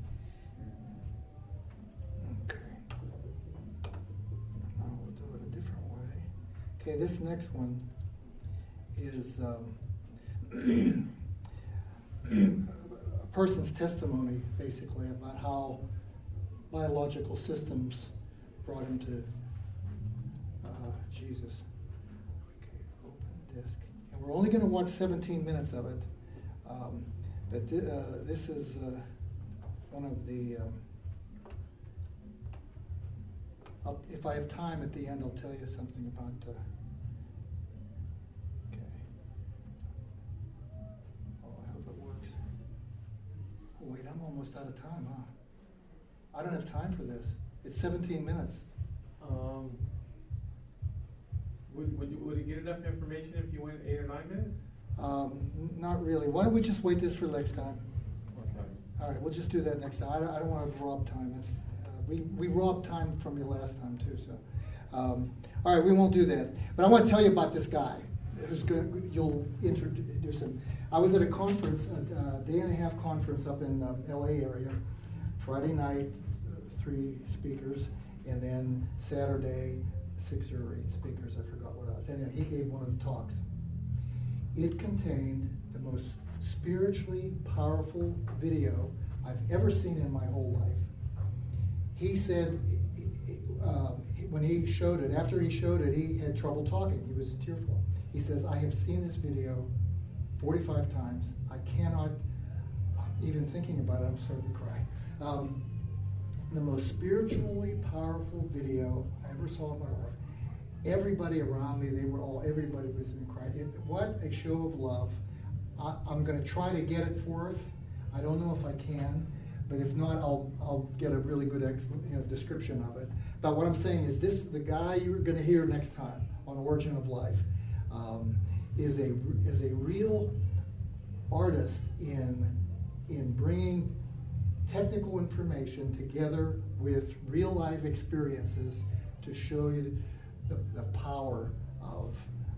Okay. Now we'll do it a different way. Okay, this next one is a person's testimony, basically, about how biological systems brought him to Jesus. Okay, open disk. And we're only going to watch 17 minutes of it. But this is one of the... if I have time at the end, I'll tell you something about... okay. Oh, I hope it works. Oh, wait, I'm almost out of time, huh? I don't have time for this. It's 17 minutes. Would you get enough information if you went 8 or 9 minutes? Not really. Why don't we just wait this for next time? Okay. All right, we'll just do that next time. I don't want to rob time. That's, we robbed time from you last time too. So, all right, we won't do that. But I want to tell you about this guy who's going. You'll introduce him. I was at a conference, a day and a half conference up in L.A. area. Friday night, 3 speakers, and then Saturday, 6 or 8 speakers. I forgot what I was. And he gave one of the talks. It contained the most spiritually powerful video I've ever seen in my whole life. He said, when he showed it, after he showed it, he had trouble talking. He was tearful. He says, I have seen this video 45 times. I cannot, even thinking about it, I'm starting to cry. The most spiritually powerful video I ever saw in my life. Everybody around me, everybody was in Christ. What a show of love. I'm going to try to get it for us. I don't know if I can, but if not, I'll get a really good description of it. But what I'm saying is this, the guy you're going to hear next time on Origin of Life is a real artist in bringing technical information together with real life experiences to show you the power of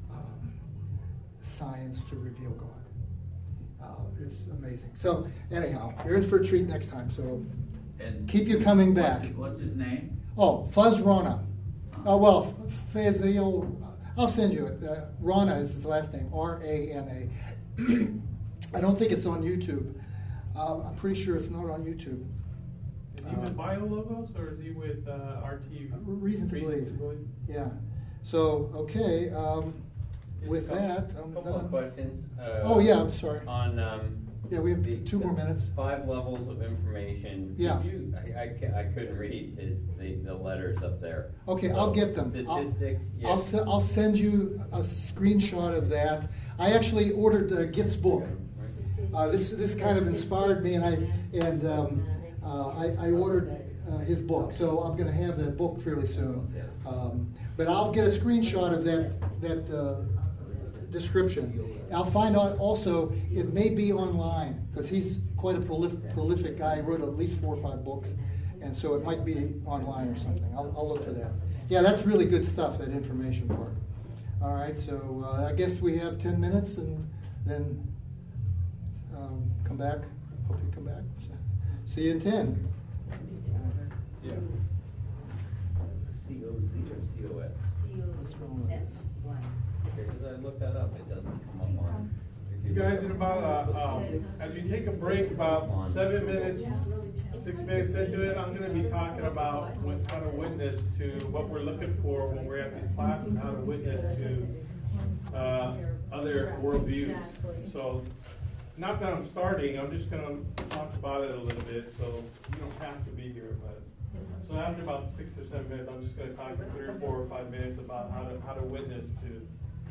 science to reveal God. It's amazing. So anyhow, you're in for a treat next time. So And keep you coming back. What's his name? Oh, Fuzz Rana. Well, Fazil. I'll send you it. Rana is his last name. R-A-N-A. I don't think it's on YouTube. I'm pretty sure it's not on YouTube. Is he with BioLogos or is he with RT? Reason to believe. Yeah. So, okay. With that, I'm a couple done. of questions. Oh, yeah, I'm sorry. On Yeah, we have 2 more minutes. 5 levels of information. Yeah. I couldn't read the letters up there. Okay, So, I'll get them. Statistics. I'll send you a screenshot of that. I actually ordered Gift's book. This kind of inspired me, and I ordered his book. So I'm going to have that book fairly soon. But I'll get a screenshot of that description. I'll find out also, it may be online, because he's quite a prolific guy. He wrote at least 4 or 5 books, and so it might be online or something. I'll look for that. Yeah, that's really good stuff, that information part. All right, so I guess we have 10 minutes, and then come back. Hope you come back. See you in 10. Yeah. COZ or COS? COS1. Because I looked that up, it doesn't come up on. You guys, in about as you take a break, about 7 minutes, 6 minutes into it, I'm going to be talking about how to witness to what we're looking for when we're at these classes, how to witness to other worldviews. So, not that I'm starting, I'm just going to talk about it a little bit, so you don't have to be here. But so after about 6 or 7 minutes, I'm just going to talk for 3 or 4 or 5 minutes about how to witness to.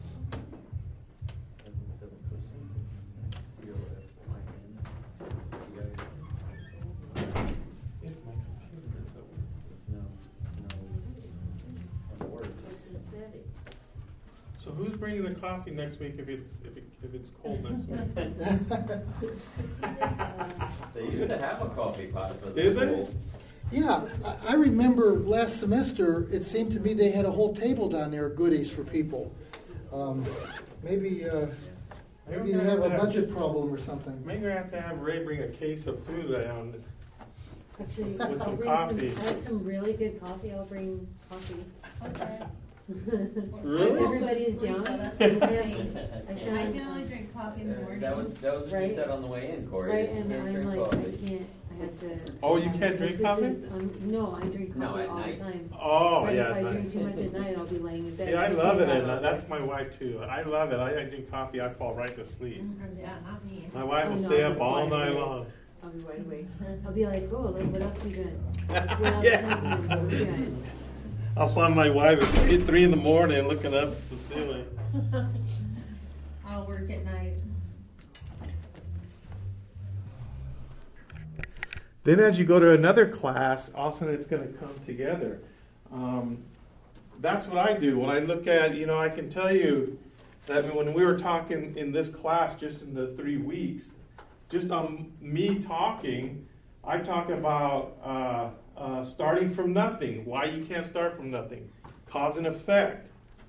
So who's bringing the coffee next week if it's cold next week? They used to have a coffee pot for the Did they? school. Yeah, I remember last semester, it seemed to me they had a whole table down there of goodies for people. Maybe they have a budget problem or something. Maybe I have to have Ray bring a case of food down. Actually, With I'll some bring coffee. I have some really good coffee. I'll bring coffee. Okay. Really? If everybody's down. That's I I can only drink coffee in the morning. That was what you Right. said on the way in, Corey. Right, You and can't I'm drink like, coffee. I can't. I have to. Oh, you can't drink this coffee? is, no, I drink No, coffee at all night? the time. Oh, But yeah. if I nice. drink too much at night, I'll be laying in bed. See, I can't love it, have and all that's day. my wife too. I love it. I drink coffee, I fall right to sleep. Yeah, not me. My wife will Oh, no, stay I'm up all wide night awake. long. I'll be wide awake. I'll be like, oh, like, what else we doing? What else Yeah. happening? What we doing? I'll find my wife at 3 in the morning looking up at the ceiling. I'll work at night. Then as you go to another class, all of a sudden it's going to come together. That's what I do. When I look at, I can tell you that when we were talking in this class just in the 3 weeks, just on me talking, I talk about starting from nothing, why you can't start from nothing, cause and effect,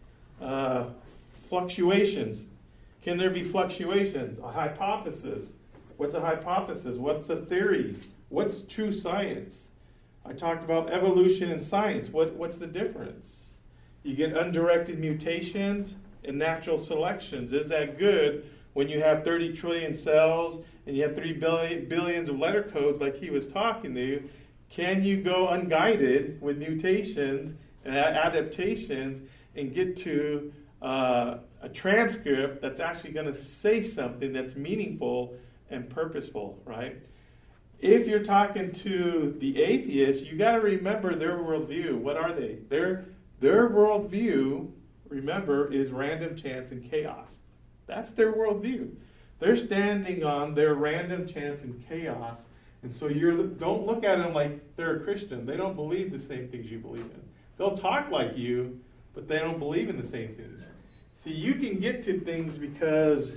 fluctuations. Can there be fluctuations? A hypothesis. What's a hypothesis? What's a theory? What's true science? I talked about evolution and science. What's the difference? You get undirected mutations and natural selections. Is that good when you have 30 trillion cells and you have 3 billions of letter codes like he was talking to? Can you go unguided with mutations and adaptations and get to a transcript that's actually going to say something that's meaningful and purposeful, right? If you're talking to the atheists, you got to remember their worldview. What are they? Their worldview, remember, is random chance and chaos. That's their worldview. They're standing on their random chance and chaos. And so don't look at them like they're a Christian. They don't believe the same things you believe in. They'll talk like you, but they don't believe in the same things. See, you can get to things because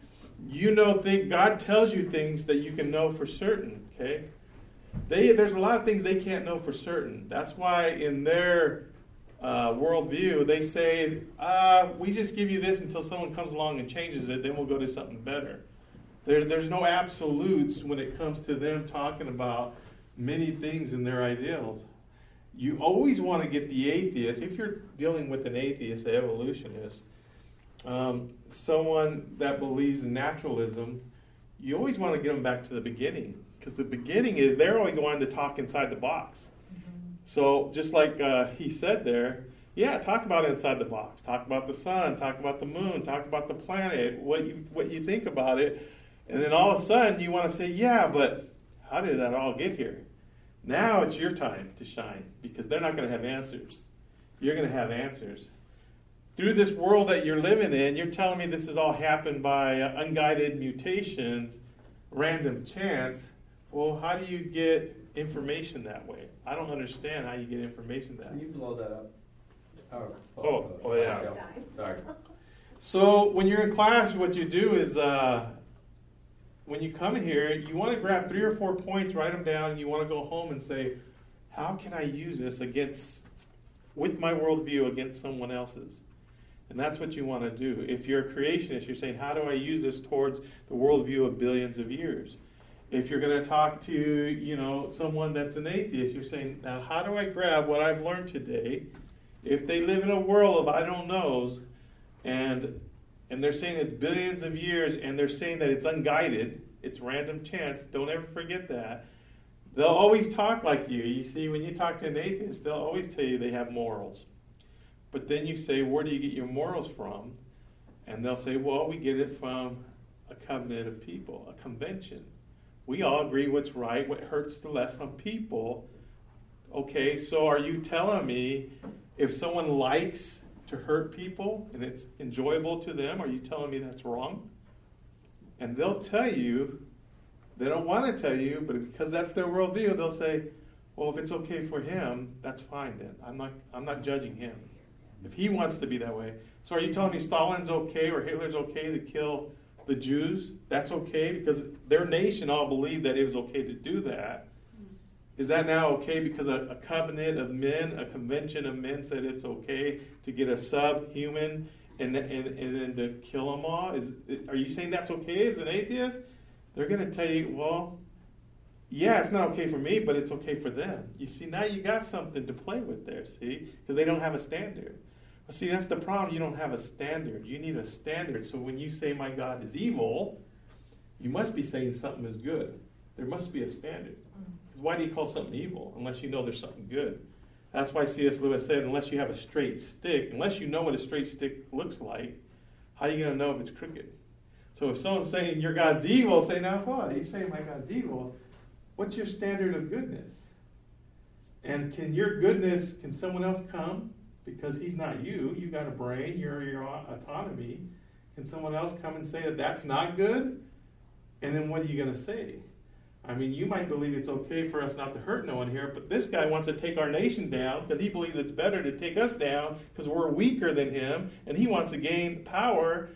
God tells you things that you can know for certain, okay? There's a lot of things they can't know for certain. That's why in their worldview, they say, we just give you this until someone comes along and changes it, then we'll go to something better. There's no absolutes when it comes to them talking about many things in their ideals. You always want to get the atheist, if you're dealing with an atheist, an evolutionist, someone that believes in naturalism, you always want to get them back to the beginning. Because the beginning is they're always wanting to talk inside the box. Mm-hmm. So just like he said there, talk about inside the box. Talk about the sun, talk about the moon, talk about the planet, what you think about it. And then all of a sudden you want to say, yeah, but how did that all get here? Now it's your time to shine, because they're not going to have answers. You're going to have answers. Through this world that you're living in, you're telling me this has all happened by unguided mutations, random chance. Well, how do you get information that way? I don't understand how you get information that way. Can you blow that up? Oh, yeah. Sorry. So when you're in class, what you do is when you come here, you want to grab 3 or 4 points, write them down, and you want to go home and say, how can I use this with my worldview against someone else's? And that's what you want to do. If you're a creationist, you're saying, how do I use this towards the worldview of billions of years? If you're going to talk to, someone that's an atheist, you're saying, now how do I grab what I've learned today? If they live in a world of I don't knows, and they're saying it's billions of years, and they're saying that it's unguided, it's random chance, don't ever forget that. They'll always talk like you. You see, when you talk to an atheist, they'll always tell you they have morals. But then you say, where do you get your morals from? And they'll say, well, we get it from a covenant of people, a convention. We all agree what's right, what hurts the less on people. Okay, so are you telling me if someone likes to hurt people and it's enjoyable to them, are you telling me that's wrong? And they'll tell you, they don't want to tell you, but because that's their worldview, they'll say, well, if it's okay for him, that's fine then. I'm not judging him. If he wants to be that way. So are you telling me Stalin's okay or Hitler's okay to kill the Jews? That's okay because their nation all believed that it was okay to do that. Is that now okay because a covenant of men, a convention of men said it's okay to get a subhuman and then to kill them all? Are you saying that's okay as an atheist? They're going to tell you, well, yeah, it's not okay for me, but it's okay for them. You see, now you got something to play with there, see? Because they don't have a standard. Well, see, that's the problem. You don't have a standard. You need a standard. So when you say my God is evil, you must be saying something is good. There must be a standard. Because why do you call something evil unless you know there's something good? That's why C.S. Lewis said, unless you have a straight stick, unless you know what a straight stick looks like, how are you going to know if it's crooked? So if someone's saying your God's evil, say, now what? You're saying my God's evil. What's your standard of goodness? And can someone else come? Because he's not you. You got a brain. You're your autonomy. Can someone else come and say that that's not good? And then what are you going to say? I mean, you might believe it's okay for us not to hurt no one here, but this guy wants to take our nation down because he believes it's better to take us down because we're weaker than him, and he wants to gain power.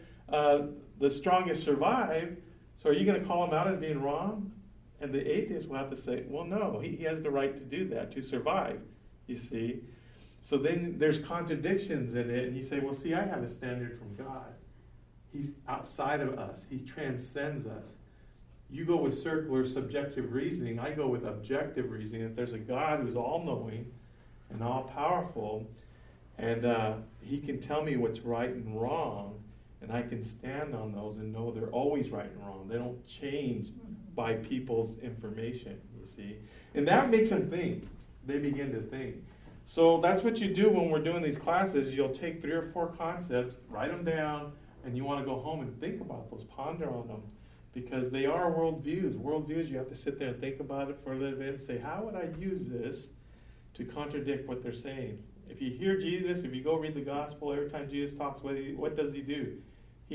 The strongest survive. So are you going to call him out as being wrong? And the atheist will have to say, well, no, he has the right to do that, to survive, you see. So then there's contradictions in it, and you say, well, see, I have a standard from God. He's outside of us. He transcends us. You go with circular subjective reasoning. I go with objective reasoning, that there's a God who's all-knowing and all-powerful, and he can tell me what's right and wrong, and I can stand on those and know they're always right and wrong. They don't change by people's information, you see. And that makes them think. They begin to think. So that's what you do when we're doing these classes. You'll take 3 or 4 concepts, write them down, and you want to go home and think about those, ponder on them. Because they are worldviews. Worldviews, you have to sit there and think about it for a little bit and say, how would I use this to contradict what they're saying? If you hear Jesus, if you go read the gospel, every time Jesus talks, what does he do? He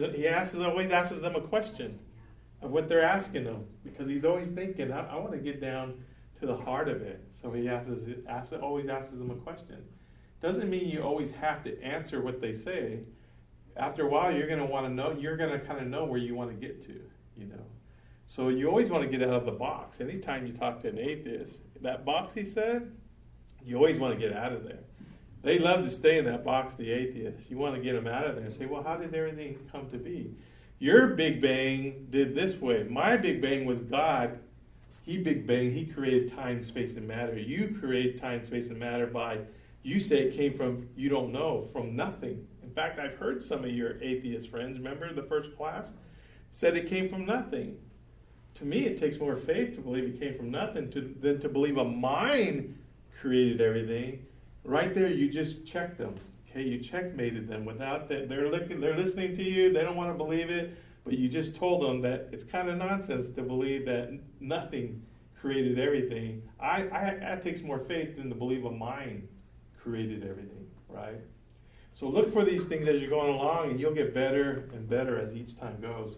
always asks them a question of what they're asking him, because he's always thinking, I want to get down to the heart of it. So he always asks them a question. Doesn't mean you always have to answer what they say. After a while, you're going to want to know. You're going to kind of know where you want to get to, you know. So you always want to get out of the box. Anytime you talk to an atheist, that box he said, you always want to get out of there. They love to stay in that box, the atheists. You want to get them out of there and say, well, how did everything come to be? Your Big Bang did this way. My Big Bang was God. He Big Bang. He created time, space, and matter. You create time, space, and matter by, you say it came from, you don't know, from nothing. In fact, I've heard some of your atheist friends, remember the first class, said it came from nothing. To me, it takes more faith to believe it came from nothing than to believe a mind created everything. Right there, you just check them. Okay, you checkmated them without that. They're listening to you. They don't want to believe it, but you just told them that it's kind of nonsense to believe that nothing created everything. That takes more faith than to believe a mind created everything, right? So look for these things as you're going along, and you'll get better and better as each time goes.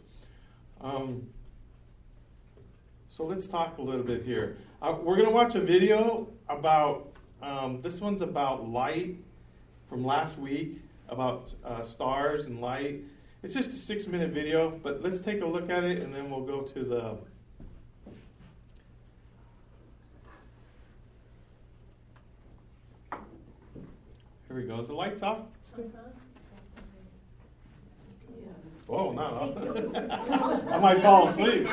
So let's talk a little bit here. We're going to watch a video about, this one's about light from last week, about stars and light. It's just a 6-minute video, but let's take a look at it, and then we'll go to the... Here we go. Is the lights off? Oh, no. I might fall asleep.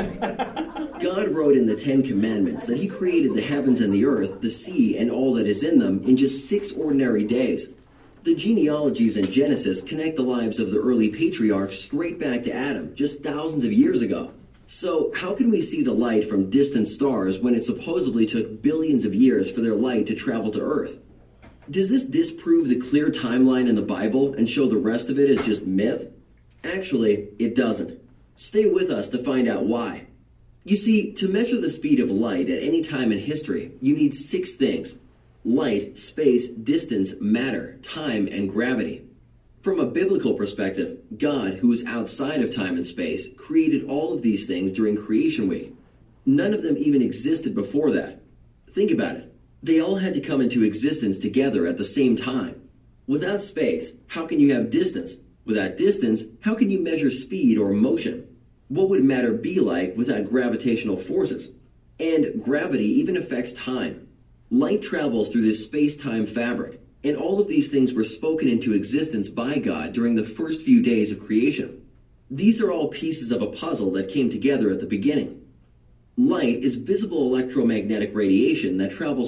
God wrote in the 10 Commandments that he created the heavens and the earth, the sea, and all that is in them in just 6 ordinary days. The genealogies in Genesis connect the lives of the early patriarchs straight back to Adam, just thousands of years ago. So how can we see the light from distant stars when it supposedly took billions of years for their light to travel to Earth? Does this disprove the clear timeline in the Bible and show the rest of it is just myth? Actually, it doesn't. Stay with us to find out why. You see, to measure the speed of light at any time in history, you need 6 things: light, space, distance, matter, time, and gravity. From a biblical perspective, God, who is outside of time and space, created all of these things during Creation Week. None of them even existed before that. Think about it. They all had to come into existence together at the same time. Without space, how can you have distance? Without distance, how can you measure speed or motion? What would matter be like without gravitational forces? And gravity even affects time. Light travels through this space-time fabric, and all of these things were spoken into existence by God during the first few days of creation. These are all pieces of a puzzle that came together at the beginning. Light is visible electromagnetic radiation that travels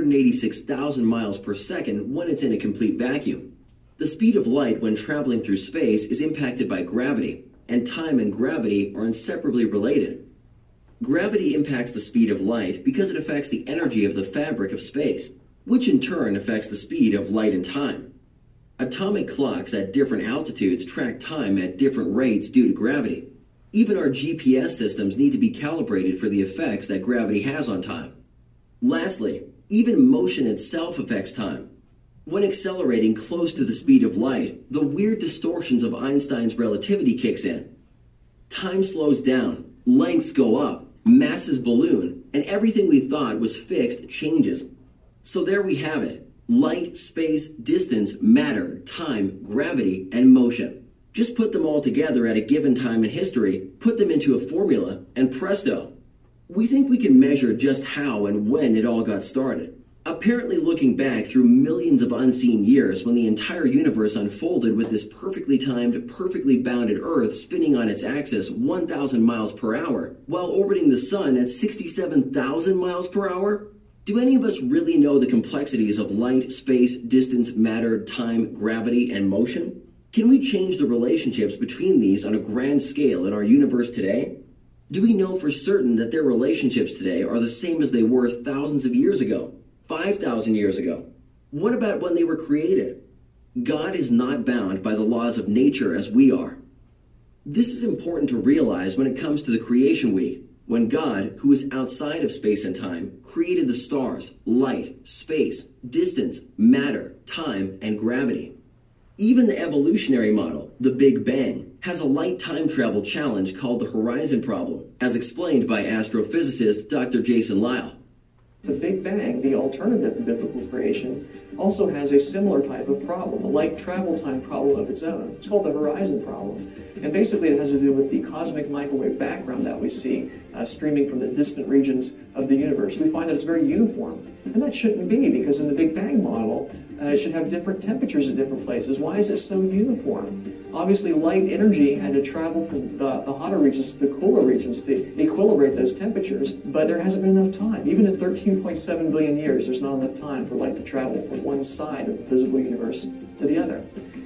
186,000 miles per second when it's in a complete vacuum. The speed of light when traveling through space is impacted by gravity, and time and gravity are inseparably related. Gravity impacts the speed of light because it affects the energy of the fabric of space, which in turn affects the speed of light and time. Atomic clocks at different altitudes track time at different rates due to gravity. Even our GPS systems need to be calibrated for the effects that gravity has on time. Lastly, even motion itself affects time. When accelerating close to the speed of light, the weird distortions of Einstein's relativity kicks in. Time slows down, lengths go up, masses balloon, and everything we thought was fixed changes. So there we have it. Light, space, distance, matter, time, gravity, and motion. Just put them all together at a given time in history, put them into a formula, and presto. We think we can measure just how and when it all got started. Apparently looking back through millions of unseen years when the entire universe unfolded with this perfectly timed, perfectly bounded Earth spinning on its axis 1,000 miles per hour, while orbiting the sun at 67,000 miles per hour? Do any of us really know the complexities of light, space, distance, matter, time, gravity, and motion? Can we change the relationships between these on a grand scale in our universe today? Do we know for certain that their relationships today are the same as they were thousands of years ago? 5,000 years ago? What about when they were created? God is not bound by the laws of nature as we are. This is important to realize when it comes to the creation week, when God, who is outside of space and time, created the stars, light, space, distance, matter, time, and gravity. Even the evolutionary model, the Big Bang, has a light time travel challenge called the Horizon Problem, as explained by astrophysicist Dr. Jason Lisle. The Big Bang, the alternative to biblical creation, also has a similar type of problem, a light travel time problem of its own. It's called the Horizon Problem. And basically it has to do with the cosmic microwave background that we see streaming from the distant regions of the universe. We find that it's very uniform. And that shouldn't be, because in the Big Bang model, it should have different temperatures at different places. Why is it so uniform? Obviously, light energy had to travel from the hotter regions to the cooler regions to equilibrate those temperatures, but there hasn't been enough time. Even in 13.7 billion years, there's not enough time for light to travel from one side of the visible universe to the other.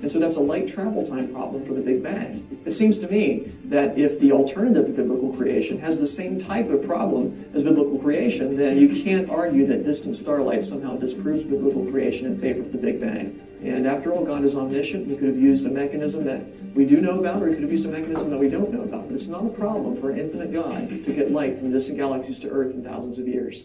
And so that's a light travel time problem for the Big Bang. It seems to me that if the alternative to biblical creation has the same type of problem as biblical creation, then you can't argue that distant starlight somehow disproves biblical creation in favor of the Big Bang. And after all, God is omniscient. He could have used a mechanism that we do know about, or he could have used a mechanism that we don't know about. But it's not a problem for an infinite God to get light from distant galaxies to Earth in thousands of years.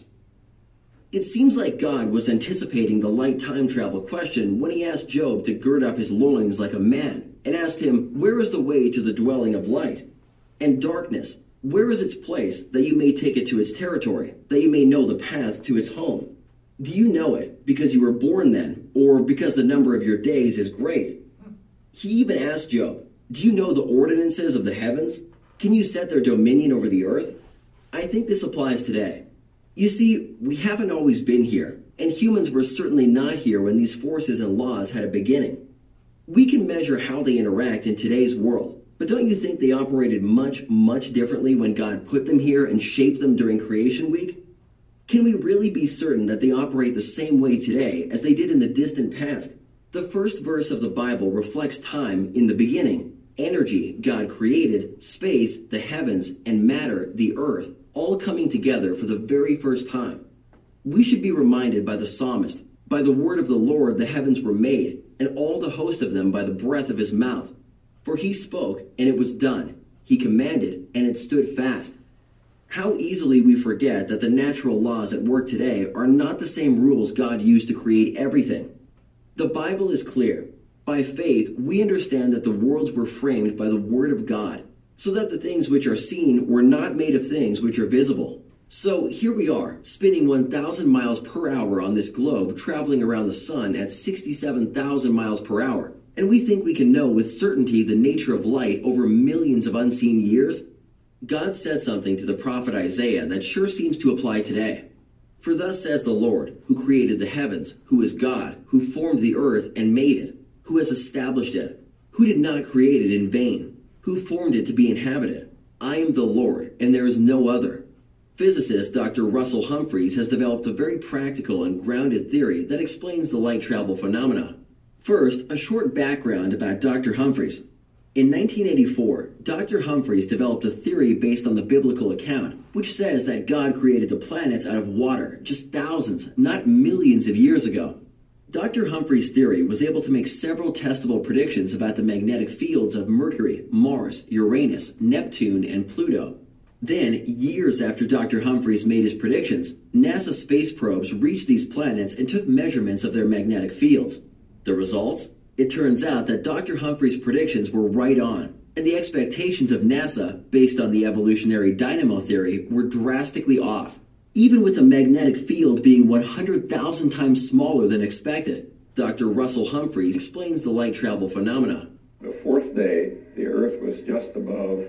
It seems like God was anticipating the light time travel question when he asked Job to gird up his loins like a man and asked him, "Where is the way to the dwelling of light? And darkness, where is its place, that you may take it to its territory, that you may know the path to its home? Do you know it because you were born then, or because the number of your days is great?" He even asked Job, "Do you know the ordinances of the heavens? Can you set their dominion over the earth?" I think this applies today. You see, we haven't always been here, and humans were certainly not here when these forces and laws had a beginning. We can measure how they interact in today's world, but don't you think they operated much, much differently when God put them here and shaped them during Creation Week? Can we really be certain that they operate the same way today as they did in the distant past? The first verse of the Bible reflects time in the beginning. Energy, God created, space, the heavens, and matter, the earth, all coming together for the very first time. We should be reminded by the psalmist, "By the word of the Lord the heavens were made, and all the host of them by the breath of his mouth. For he spoke, and it was done. He commanded, and it stood fast." How easily we forget that the natural laws at work today are not the same rules God used to create everything. The Bible is clear. By faith, we understand that the worlds were framed by the Word of God, so that the things which are seen were not made of things which are visible. So here we are, spinning 1,000 miles per hour on this globe, traveling around the sun at 67,000 miles per hour. And we think we can know with certainty the nature of light over millions of unseen years? God said something to the prophet Isaiah that sure seems to apply today. "For thus says the Lord, who created the heavens, who is God, who formed the earth and made it, who has established it, who did not create it in vain, who formed it to be inhabited. I am the Lord, and there is no other." Physicist Dr. Russell Humphreys has developed a very practical and grounded theory that explains the light travel phenomena. First, a short background about Dr. Humphreys. In 1984, Dr. Humphreys developed a theory based on the biblical account, which says that God created the planets out of water just thousands, not millions of years ago. Dr. Humphreys' theory was able to make several testable predictions about the magnetic fields of Mercury, Mars, Uranus, Neptune, and Pluto. Then, years after Dr. Humphreys made his predictions, NASA space probes reached these planets and took measurements of their magnetic fields. The results? It turns out that Dr. Humphreys' predictions were right on, and the expectations of NASA, based on the evolutionary dynamo theory, were drastically off. Even with the magnetic field being 100,000 times smaller than expected, Dr. Russell Humphreys explains the light travel phenomena. The fourth day, the Earth was just above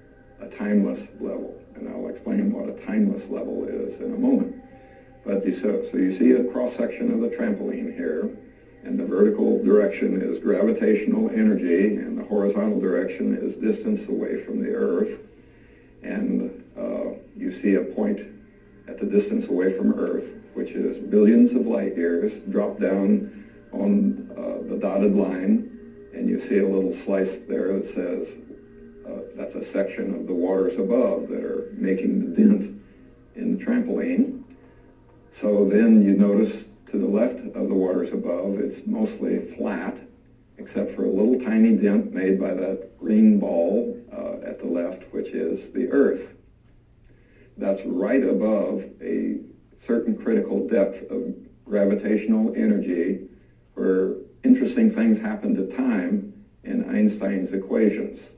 a timeless level, and I'll explain what a timeless level is in a moment. But you see a cross-section of the trampoline here, and the vertical direction is gravitational energy, and the horizontal direction is distance away from the Earth. And you see a point at the distance away from Earth, which is billions of light years, drop down on the dotted line, and you see a little slice there that says that's a section of the waters above that are making the dent in the trampoline. So then you notice to the left of the waters above, it's mostly flat, except for a little tiny dent made by that green ball at the left, which is the Earth. That's right above a certain critical depth of gravitational energy where interesting things happen to time in Einstein's equations.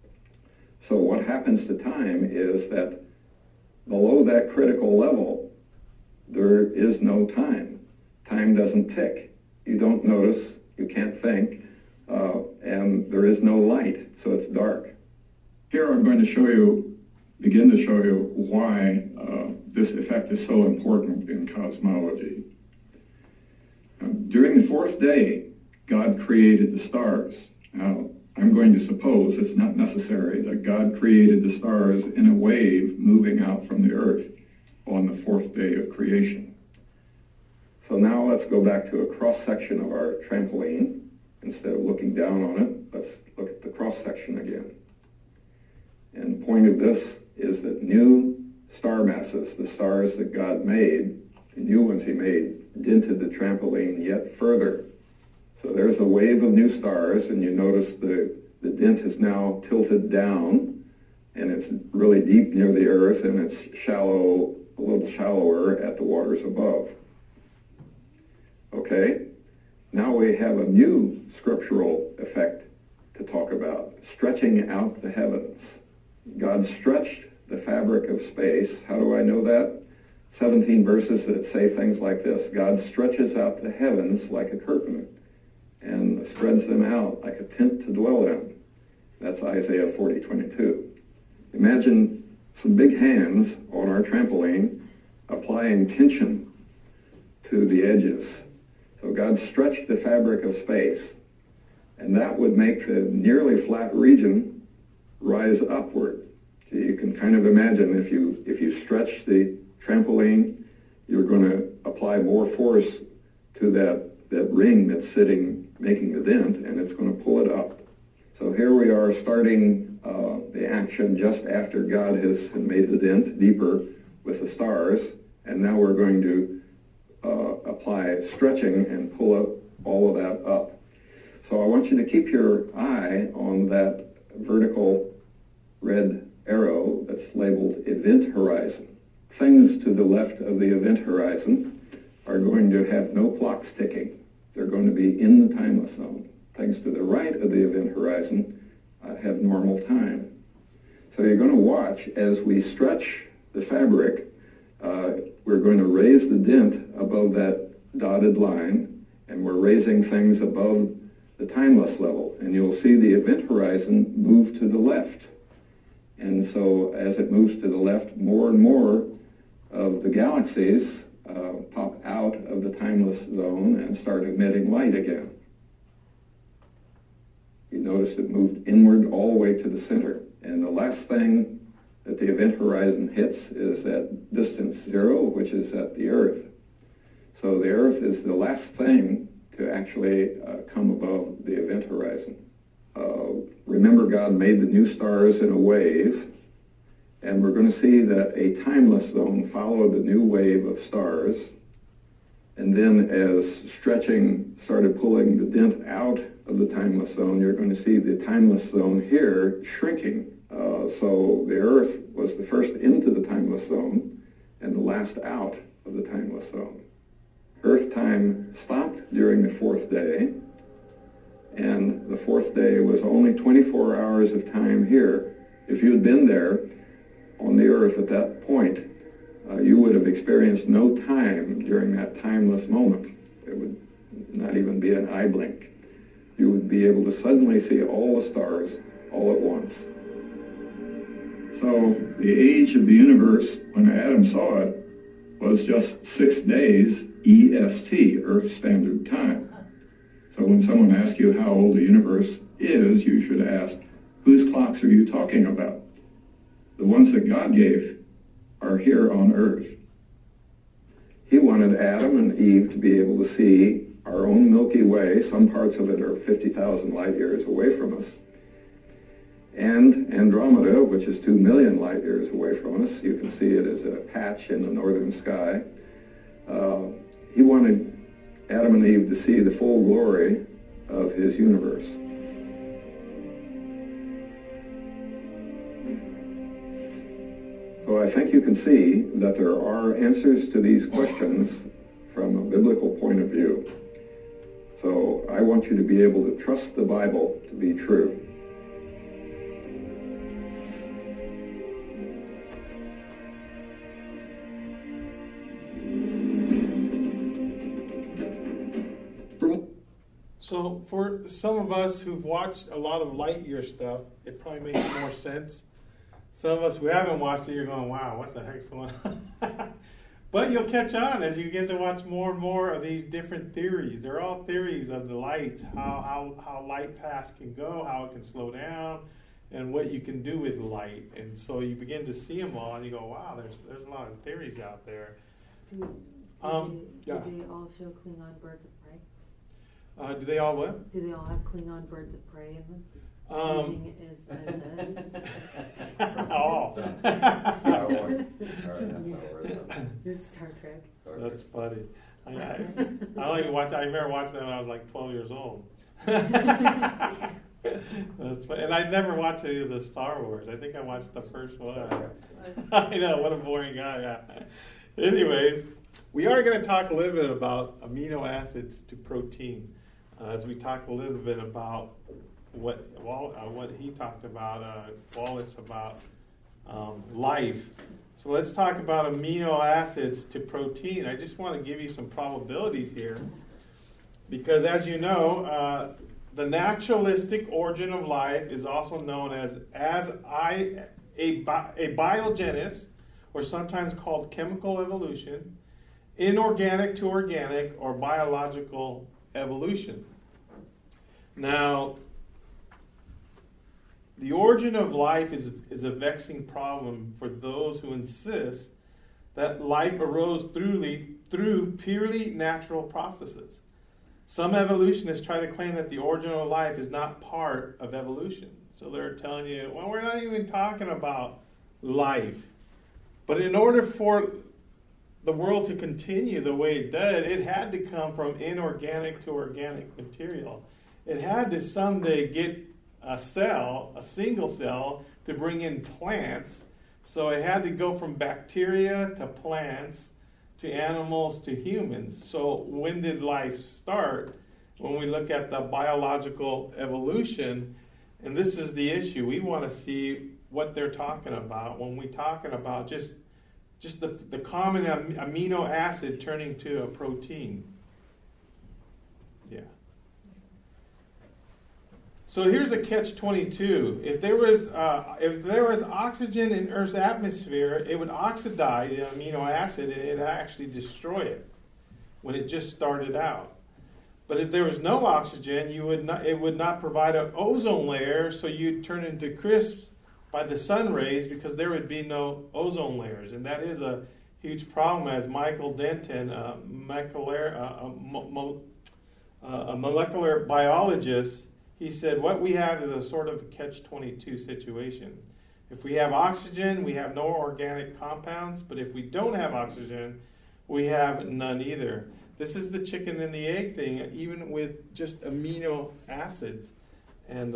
So what happens to time is that below that critical level, there is no time. Time doesn't tick. You don't notice, you can't think, and there is no light, so it's dark. Here I'm going to begin to show you why this effect is so important in cosmology. During the fourth day, God created the stars. Now, I'm going to suppose it's not necessary that God created the stars in a wave moving out from the Earth on the fourth day of creation. So now let's go back to a cross-section of our trampoline. instead of looking down on it, let's look at the cross-section again. And the point of this is that new star masses, the stars that God made, the new ones he made, dented the trampoline yet further. So there's a wave of new stars, and you notice the dent is now tilted down, and it's really deep near the earth, and it's shallow, a little shallower at the waters above. Okay, now we have a new scriptural effect to talk about, stretching out the heavens. God stretched the fabric of space. How do I know that? 17 verses that say things like this. God stretches out the heavens like a curtain and spreads them out like a tent to dwell in. That's Isaiah 40:22. Imagine some big hands on our trampoline applying tension to the edges. So God stretched the fabric of space, and that would make the nearly flat region rise upward. So you can kind of imagine if you stretch the trampoline, you're going to apply more force to that ring that's sitting, making the dent, and it's going to pull it up. So here we are starting the action just after God has made the dent deeper with the stars, and now we're going to apply stretching and pull all of that up. So I want you to keep your eye on that vertical red arrow that's labeled event horizon. Things to the left of the event horizon are going to have no clocks ticking. They're going to be in the timeless zone. Things to the right of the event horizon have normal time. So you're going to watch as we stretch the fabric. We're going to raise the dent above that dotted line, and we're raising things above the timeless level. And you'll see the event horizon move to the left. And so as it moves to the left, more and more of the galaxies pop out of the timeless zone and start emitting light again. You notice it moved inward all the way to the center. And the last thing that the event horizon hits is at distance 0, which is at the Earth. So the Earth is the last thing to actually come above the event horizon. Remember, God made the new stars in a wave, and we're going to see that a timeless zone followed the new wave of stars. And then as stretching started pulling the dent out of the timeless zone, you're going to see the timeless zone here shrinking. So the Earth was the first into the timeless zone and the last out of the timeless zone. Earth time stopped during the fourth day, and the fourth day was only 24 hours of time here. If you had been there on the Earth at that point, you would have experienced no time during that timeless moment. It would not even be an eye blink. You would be able to suddenly see all the stars all at once. So the age of the universe, when Adam saw it, was just 6 days EST, Earth Standard Time. So when someone asks you how old the universe is, you should ask, whose clocks are you talking about? The ones that God gave are here on Earth. He wanted Adam and Eve to be able to see our own Milky Way. Some parts of it are 50,000 light years away from us. And Andromeda, which is 2 million light years away from us. You can see it as a patch in the northern sky. He wanted Adam and Eve to see the full glory of his universe. So I think you can see that there are answers to these questions from a biblical point of view. So I want you to be able to trust the Bible to be true. So for some of us who've watched a lot of Lightyear stuff, it probably makes more sense. Some of us who haven't watched it, you're going, wow, what the heck's going on? But you'll catch on as you begin to watch more and more of these different theories. They're all theories of the light, how light paths can go, how it can slow down, and what you can do with light. And so you begin to see them all, and you go, wow, there's a lot of theories out there. Did they all show Klingon birds of prey? Do they all what? Do they all have Klingon birds of prey in them? Using it as Oh. Star Wars. Star Trek. That's funny. I don't even watch. I remember watching that when I was like 12 years old. That's funny. And I never watched any of the Star Wars. I think I watched the first one. I know, what a boring guy. Yeah. Anyways, we are going to talk a little bit about amino acids to protein, as we talk a little bit about what he talked about, Wallace, about life. So let's talk about amino acids to protein. I just want to give you some probabilities here, because as you know, the naturalistic origin of life is also known as abiogenesis, or sometimes called chemical evolution, inorganic to organic, or biological evolution. Now, the origin of life is a vexing problem for those who insist that life arose through purely natural processes. Some evolutionists try to claim that the origin of life is not part of evolution. So they're telling you, well, we're not even talking about life. But in order for the world to continue the way it did, it had to come from inorganic to organic material. It had to someday get a single cell, to bring in plants. So it had to go from bacteria to plants to animals to humans. So when did life start? When we look at the biological evolution, and this is the issue, we want to see what they're talking about when we're talking about just the common amino acid turning to a protein. Yeah. So here's a catch-22. If there was oxygen in Earth's atmosphere, it would oxidize the amino acid and it would actually destroy it when it just started out. But if there was no oxygen, it would not provide an ozone layer, so you'd turn into crisps by the sun rays because there would be no ozone layers. And that is a huge problem, as Michael Denton, a molecular biologist, he said, what we have is a sort of catch-22 situation. If we have oxygen, we have no organic compounds, but if we don't have oxygen, we have none either. This is the chicken and the egg thing, even with just amino acids. And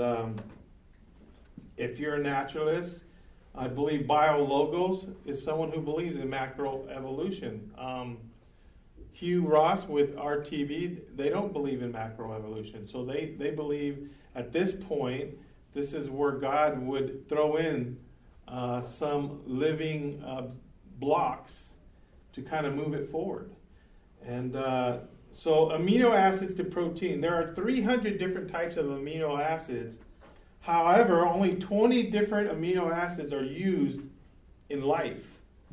if you're a naturalist, I believe BioLogos is someone who believes in macroevolution. Hugh Ross with RTV, they don't believe in macroevolution. So they believe at this point, this is where God would throw in some living blocks to kind of move it forward. And so amino acids to protein. There are 300 different types of amino acids. However, only 20 different amino acids are used in life.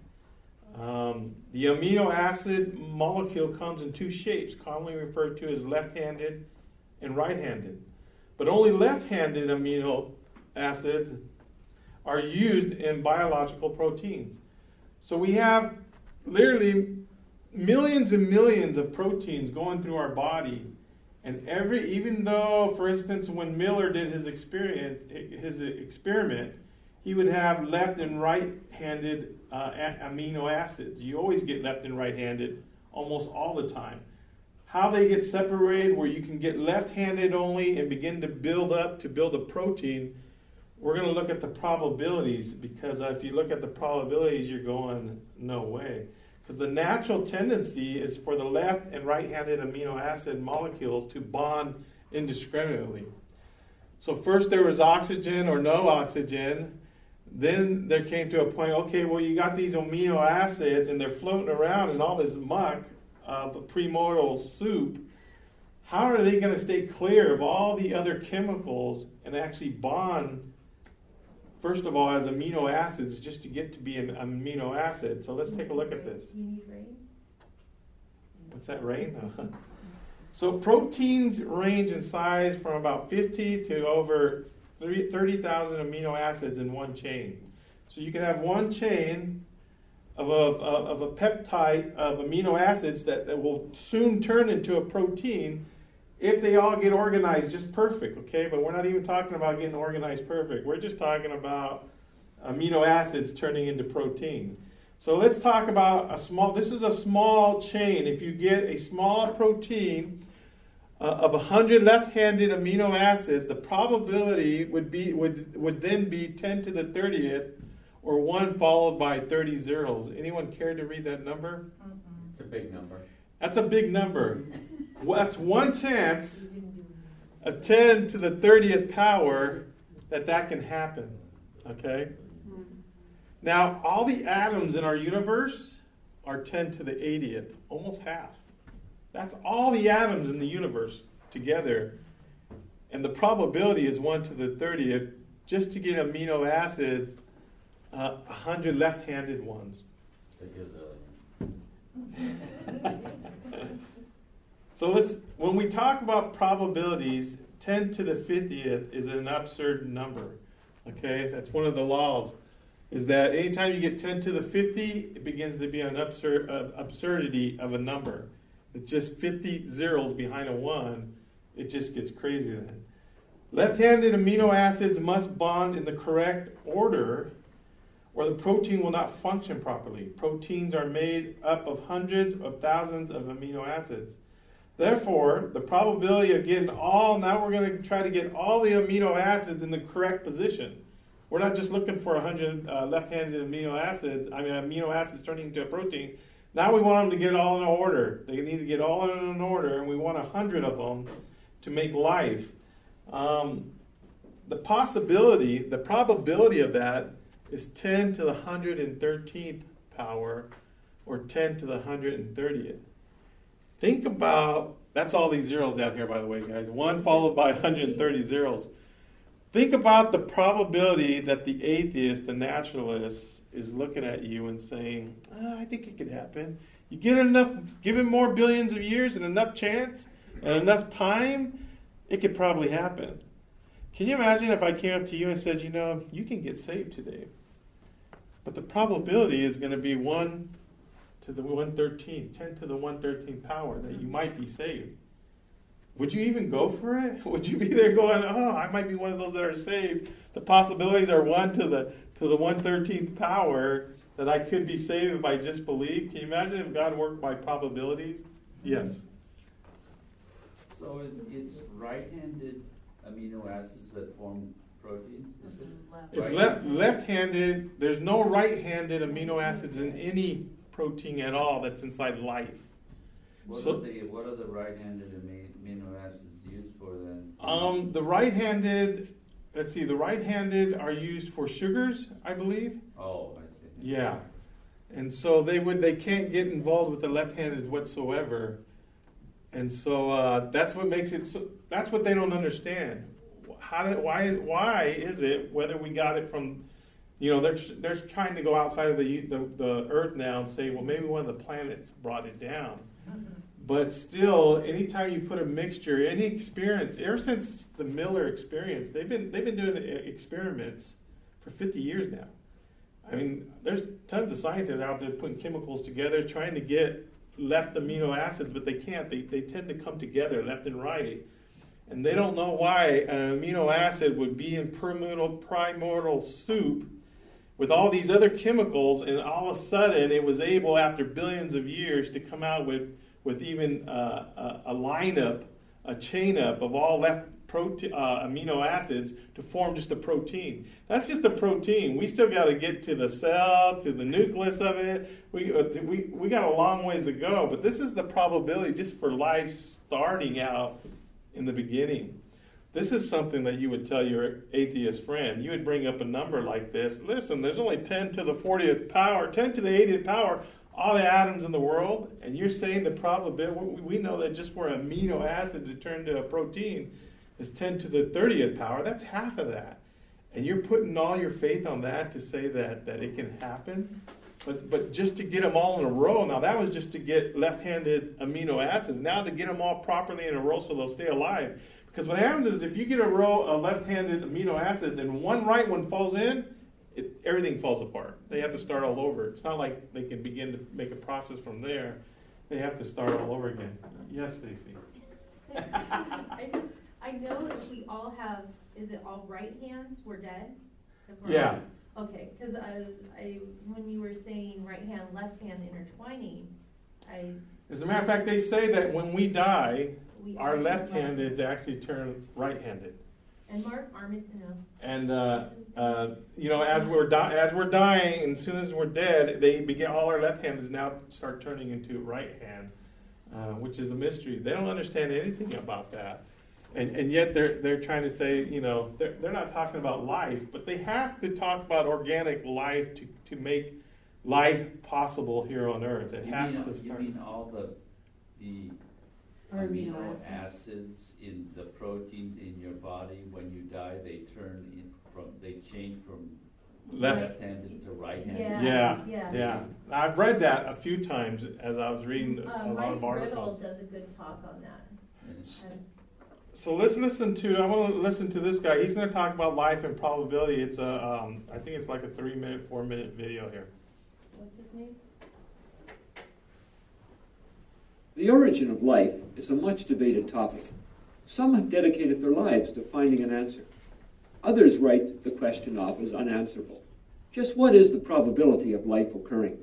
The amino acid molecule comes in two shapes, commonly referred to as left-handed and right-handed. But only left-handed amino acids are used in biological proteins. So we have literally millions and millions of proteins going through our body. And even though, for instance, when Miller did his experiment, he would have left and right-handed amino acids. You always get left and right-handed almost all the time. How they get separated, where you can get left-handed only and begin to build up to build a protein, we're going to look at the probabilities, because if you look at the probabilities, you're going, no way. Because the natural tendency is for the left and right-handed amino acid molecules to bond indiscriminately. So first there was oxygen or no oxygen. Then there came to a point, okay, well, you got these amino acids and they're floating around in all this muck of primordial soup. How are they going to stay clear of all the other chemicals and actually bond, first of all, as amino acids just to get to be an amino acid? So let's take a look at this. You need rain? What's that, rain? So proteins range in size from about 50 to over 30,000 amino acids in one chain. So you can have one chain of a peptide of amino acids that will soon turn into a protein if they all get organized just perfect, okay? But we're not even talking about getting organized perfect. We're just talking about amino acids turning into protein. So let's talk about this is a small chain. If you get a small protein of 100 left-handed amino acids, the probability would then be 10 to the 30th, or 1 followed by 30 zeros. Anyone care to read that number? It's a big number. That's a big number. That's one chance of 10 to the 30th power that can happen. Okay? Now, all the atoms in our universe are 10 to the 80th, almost half. That's all the atoms in the universe together. And the probability is 1 to the 30th just to get amino acids, 100 left-handed ones. So when we talk about probabilities, 10 to the 50th is an absurd number. Okay, that's one of the laws. Is that anytime you get 10 to the 50, it begins to be an absurdity of a number. It's just 50 zeros behind a 1. It just gets crazy then. Left-handed amino acids must bond in the correct order, or the protein will not function properly. Proteins are made up of hundreds of thousands of amino acids. Therefore, the probability of now we're going to try to get all the amino acids in the correct position. We're not just looking for 100 left-handed amino acids turning into a protein. Now we want them to get all in order. They need to get all in an order, and we want 100 of them to make life. The probability of that is 10 to the 113th power, or 10 to the 130th. Think about, that's all these zeros out here, by the way, guys. 1 followed by 130 zeros. Think about the probability that the atheist, the naturalist, is looking at you and saying, I think it could happen. You get enough, give it more billions of years and enough chance and enough time, it could probably happen. Can you imagine if I came up to you and said, you can get saved today, but the probability is going to be 1 to the 113, 10 to the 113 power that you might be saved? Would you even go for it? Would you be there going, I might be one of those that are saved? The possibilities are 1 to the 113th power that I could be saved if I just believe. Can you imagine if God worked by probabilities? Yes. So it's right-handed amino acids that form proteins? Is it? It's left-handed. There's no right-handed amino acids in any protein at all that's inside life. What are the right-handed amino acids used for then? The right-handed are used for sugars, I believe. Oh, I see. Yeah. And so they can't get involved with the left-handed whatsoever. And so that's what makes it so, that's what they don't understand. Why is it, whether we got it from, they're trying to go outside of the earth now and say, well, maybe one of the planets brought it down. But still, anytime you put a mixture, any experience, ever since the Miller experience, they've been doing experiments for 50 years now. I mean, there's tons of scientists out there putting chemicals together, trying to get left amino acids, but they can't. They tend to come together left and right. And they don't know why an amino acid would be in primordial soup with all these other chemicals, and all of a sudden it was able, after billions of years, to come out with even a lineup, a chain up of all left amino acids to form just a protein. That's just a protein. We still got to get to the cell, to the nucleus of it. We got a long ways to go, but this is the probability just for life starting out in the beginning. This is something that you would tell your atheist friend. You would bring up a number like this. Listen, there's only 10 to the 40th power, 10 to the 80th power, all the atoms in the world, and you're saying the probability, we know that just for an amino acid to turn to a protein is 10 to the 30th power. That's half of that. And you're putting all your faith on that to say that it can happen? But just to get them all in a row, now that was just to get left-handed amino acids. Now to get them all properly in a row so they'll stay alive. Because what happens is if you get a row of left-handed amino acids and one right one falls in, everything falls apart. They have to start all over. It's not like they can begin to make a process from there. They have to start all over again. Yes, Stacy? I know if we all have, is it all right hands, we're dead? If we're Yeah. all- okay, because when you were saying right hand, left hand intertwining, As a matter of fact, they say that when we die, We our all left turn hand is actually turned right-handed. and Mark Armin, And as we're dying, and as soon as we're dead, they begin. All our left-handers now start turning into right hand, which is a mystery. They don't understand anything about that, and yet they're trying to say, they're not talking about life, but they have to talk about organic life to make life possible here on Earth. It has to start. You mean all the amino acids in the proteins in your body, when you die, they change from left-handed to right-handed? Yeah. I've read that a few times as I was reading a lot of Mike articles. Riddle does a good talk on that. So let's listen to. I want to listen to this guy. He's going to talk about life and probability. It's I think it's like a 3-minute, 4-minute video here. What's his name? The origin of life is a much debated topic. Some have dedicated their lives to finding an answer. Others write the question off as unanswerable. Just what is the probability of life occurring?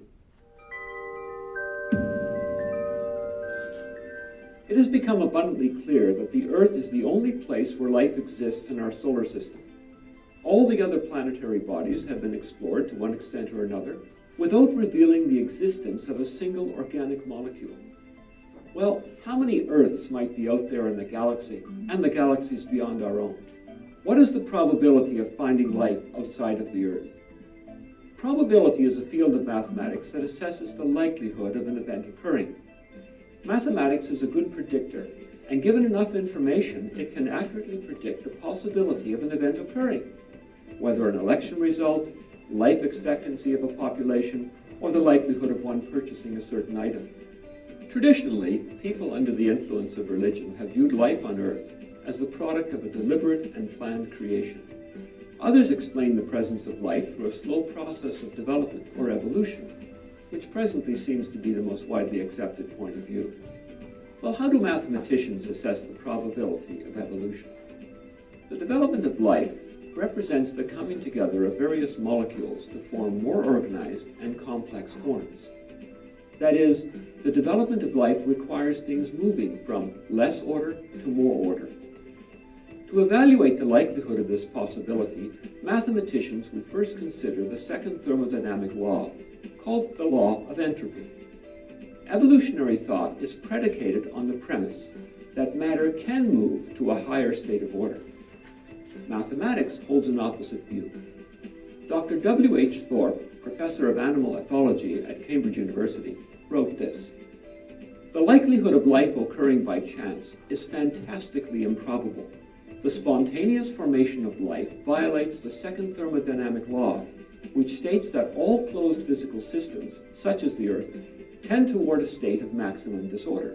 It has become abundantly clear that the Earth is the only place where life exists in our solar system. All the other planetary bodies have been explored to one extent or another without revealing the existence of a single organic molecule. Well, how many Earths might be out there in the galaxy and the galaxies beyond our own? What is the probability of finding life outside of the Earth? Probability is a field of mathematics that assesses the likelihood of an event occurring. Mathematics is a good predictor, and given enough information, it can accurately predict the possibility of an event occurring, whether an election result, life expectancy of a population, or the likelihood of one purchasing a certain item. Traditionally, people under the influence of religion have viewed life on Earth as the product of a deliberate and planned creation. Others explain the presence of life through a slow process of development or evolution, which presently seems to be the most widely accepted point of view. Well, how do mathematicians assess the probability of evolution? The development of life represents the coming together of various molecules to form more organized and complex forms. That is, the development of life requires things moving from less order to more order. To evaluate the likelihood of this possibility, mathematicians would first consider the second thermodynamic law, called the law of entropy. Evolutionary thought is predicated on the premise that matter can move to a higher state of order. Mathematics holds an opposite view. Dr. W.H. Thorpe, professor of animal ethology at Cambridge University, wrote this: "The likelihood of life occurring by chance is fantastically improbable. The spontaneous formation of life violates the second thermodynamic law, which states that all closed physical systems, such as the Earth, tend toward a state of maximum disorder."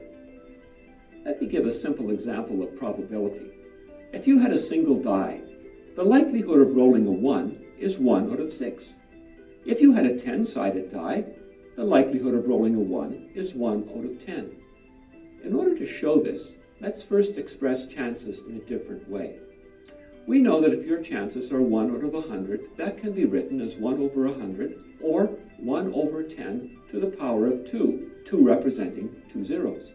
Let me give a simple example of probability. If you had a single die, the likelihood of rolling a 1 is 1 out of 6. If you had a 10-sided die, the likelihood of rolling a 1 is 1 out of 10. In order to show this, let's first express chances in a different way. We know that if your chances are 1 out of 100, that can be written as 1 over 100, or 1 over 10 to the power of 2, 2 representing 2 zeros.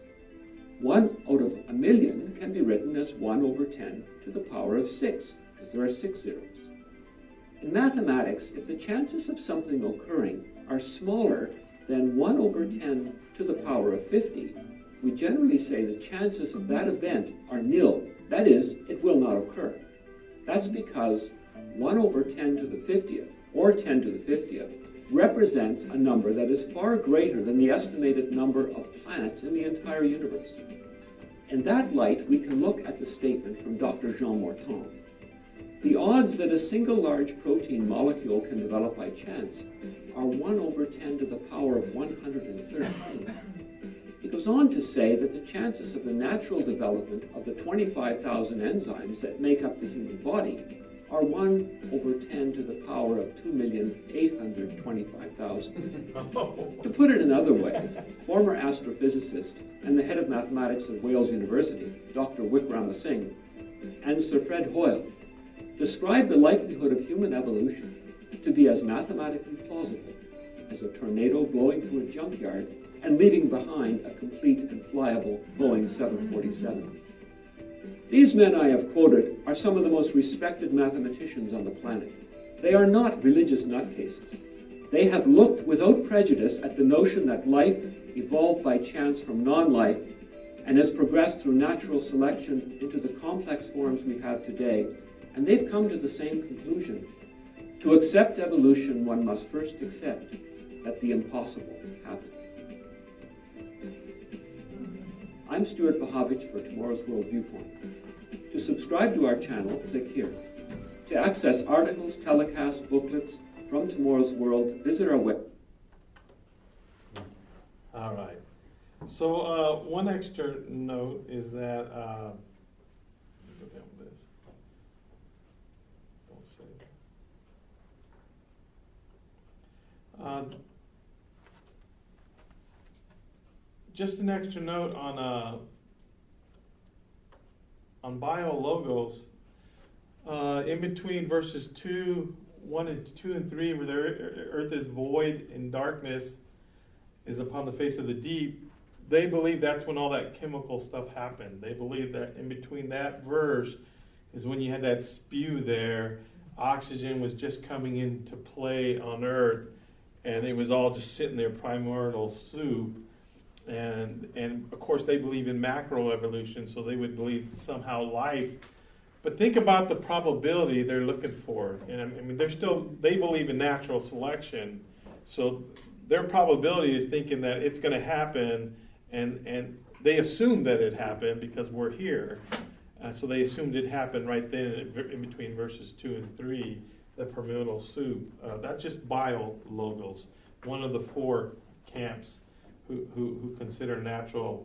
1 out of 1,000,000 can be written as 1 over 10 to the power of 6, because there are 6 zeros. In mathematics, if the chances of something occurring are smaller than 1 over 10 to the power of 50, we generally say the chances of that event are nil. That is, it will not occur. That's because 1 over 10 to the 50th, or 10 to the 50th, represents a number that is far greater than the estimated number of planets in the entire universe. In that light, we can look at the statement from Dr. Jean Morton. The odds that a single large protein molecule can develop by chance are 1 over 10 to the power of 113. He goes on to say that the chances of the natural development of the 25,000 enzymes that make up the human body are 1/10 to the power of 2,825,000. To put it another way, former astrophysicist and the head of mathematics at Wales University, Dr. Wickramasinghe, and Sir Fred Hoyle described the likelihood of human evolution to be as mathematically plausible as a tornado blowing through a junkyard and leaving behind a complete and flyable Boeing 747. These men I have quoted are some of the most respected mathematicians on the planet. They are not religious nutcases. They have looked without prejudice at the notion that life evolved by chance from non-life and has progressed through natural selection into the complex forms we have today, and they've come to the same conclusion. To accept evolution, one must first accept that the impossible happened. I'm Stuart Vahavich for Tomorrow's World Viewpoint. To subscribe to our channel, click here. To access articles, telecasts, booklets from Tomorrow's World, visit our web. All right. So one extra note is that just an extra note on biologos, in between verses 1 and 2 and 3, where the earth is void and darkness is upon the face of the deep, they believe that's when all that chemical stuff happened. They believe that in between that verse is when you had that spew there, oxygen was just coming into play on earth, and it was all just sitting there, primordial soup. And of course they believe in macroevolution, so they would believe somehow life. But think about the probability they're looking for. And I mean, they believe in natural selection, so their probability is thinking that it's going to happen, and they assume that it happened because we're here. So they assumed it happened right then in between verses 2 and 3, the primordial soup. That's just biologos, one of the 4 camps who consider natural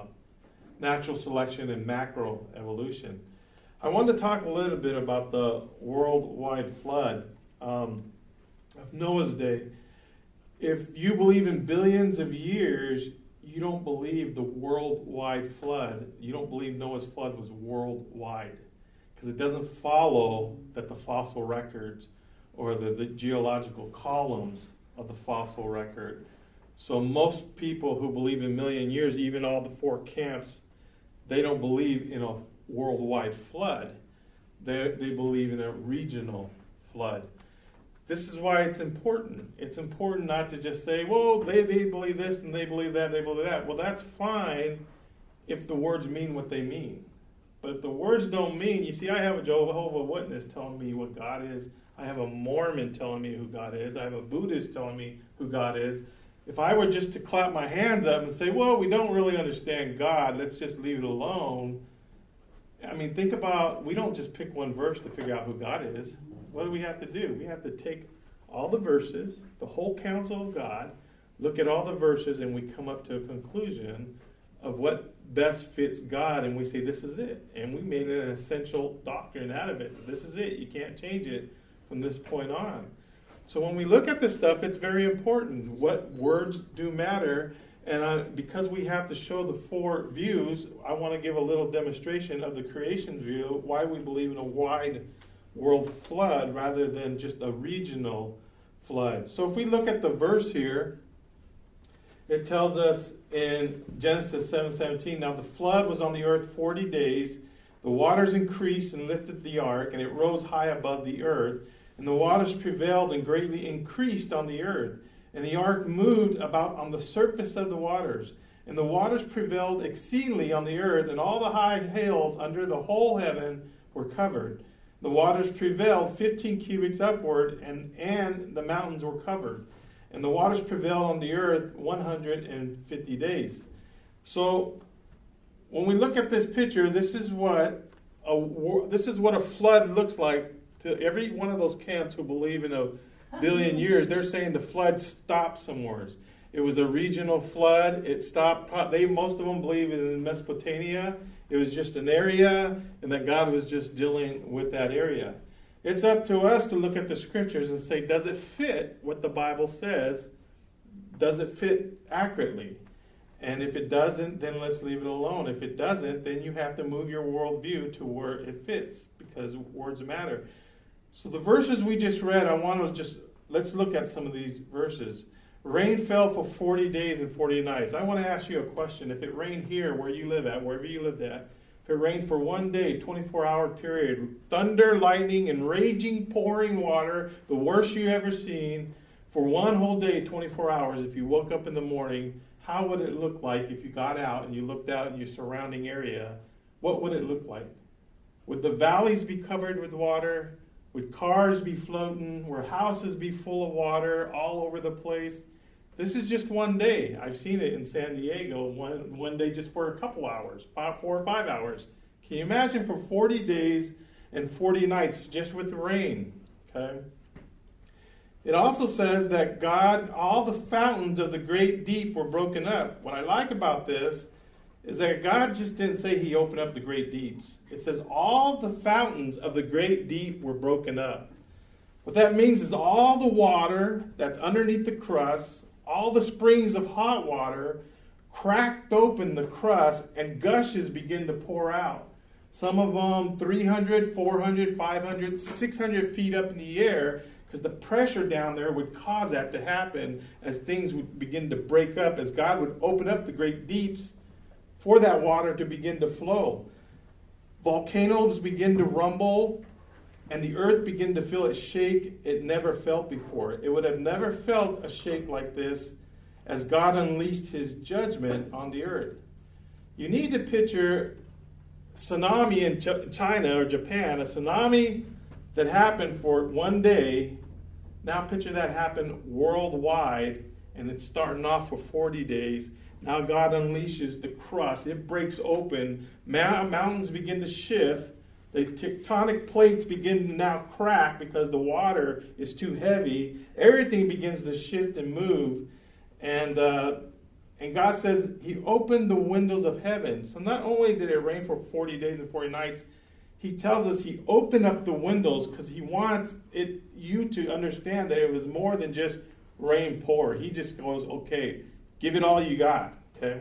selection and macroevolution. I wanted to talk a little bit about the worldwide flood of Noah's day. If you believe in billions of years, you don't believe the worldwide flood. You don't believe Noah's flood was worldwide, because it doesn't follow that the fossil records or the geological columns of the fossil record. So most people who believe in a million years, even all the 4 camps, they don't believe in a worldwide flood. They believe in a regional flood. This is why it's important. It's important not to just say, well, they believe this and they believe that, they believe that. Well, that's fine if the words mean what they mean. But if the words don't mean, you see, I have a Jehovah's Witness telling me what God is. I have a Mormon telling me who God is. I have a Buddhist telling me who God is. If I were just to clap my hands up and say, well, we don't really understand God, let's just leave it alone. I mean, think about, we don't just pick one verse to figure out who God is. What do we have to do? We have to take all the verses, the whole counsel of God, look at all the verses, and we come up to a conclusion of what best fits God, and we say, this is it. And we made an essential doctrine out of it. This is it. You can't change it from this point on. So when we look at this stuff, it's very important. What words do matter? And because we have to show the 4 views, I want to give a little demonstration of the creation view, why we believe in a wide world flood rather than just a regional flood. So if we look at the verse here, it tells us in Genesis 7:17, now the flood was on the earth 40 days. The waters increased and lifted the ark, and it rose high above the earth. And the waters prevailed and greatly increased on the earth. And the ark moved about on the surface of the waters. And the waters prevailed exceedingly on the earth, and all the high hills under the whole heaven were covered. The waters prevailed 15 cubits upward, and the mountains were covered. And the waters prevailed on the earth 150 days. So when we look at this picture, this is what a flood looks like. To every one of those camps who believe in a billion years, they're saying the flood stopped somewhere. It was a regional flood. It stopped. Most of them believe in Mesopotamia. It was just an area, and that God was just dealing with that area. It's up to us to look at the scriptures and say, does it fit what the Bible says? Does it fit accurately? And if it doesn't, then let's leave it alone. If it doesn't, then you have to move your worldview to where it fits, because words matter. So the verses we just read, let's look at some of these verses. Rain fell for 40 days and 40 nights. I want to ask you a question. If it rained here, where you live at, wherever you lived at, if it rained for one day, 24-hour period, thunder, lightning, and raging, pouring water, the worst you ever seen, for one whole day, 24 hours, if you woke up in the morning, how would it look like if you got out and you looked out in your surrounding area? What would it look like? Would the valleys be covered with water? Would cars be floating? Would houses be full of water all over the place? This is just one day. I've seen it in San Diego, one day just for a couple hours, 4 or 5 hours. Can you imagine for 40 days and 40 nights just with rain? Okay. It also says that all the fountains of the great deep were broken up. What I like about this is that God just didn't say he opened up the great deeps. It says all the fountains of the great deep were broken up. What that means is all the water that's underneath the crust, all the springs of hot water, cracked open the crust and gushes begin to pour out. Some of them 300, 400, 500, 600 feet up in the air, because the pressure down there would cause that to happen as things would begin to break up, as God would open up the great deeps for that water to begin to flow. Volcanoes begin to rumble, and the earth begin to feel a shake it never felt before. It would have never felt a shake like this as God unleashed his judgment on the earth. You need to picture tsunami in China or Japan, a tsunami that happened for one day. Now picture that happen worldwide, and it's starting off for 40 days. Now God unleashes the crust. It breaks open. Mountains begin to shift. The tectonic plates begin to now crack because the water is too heavy. Everything begins to shift and move. And God says he opened the windows of heaven. So not only did it rain for 40 days and 40 nights, he tells us he opened up the windows because he wants you to understand that it was more than just rain pour. He just goes, okay, give it all you got, okay?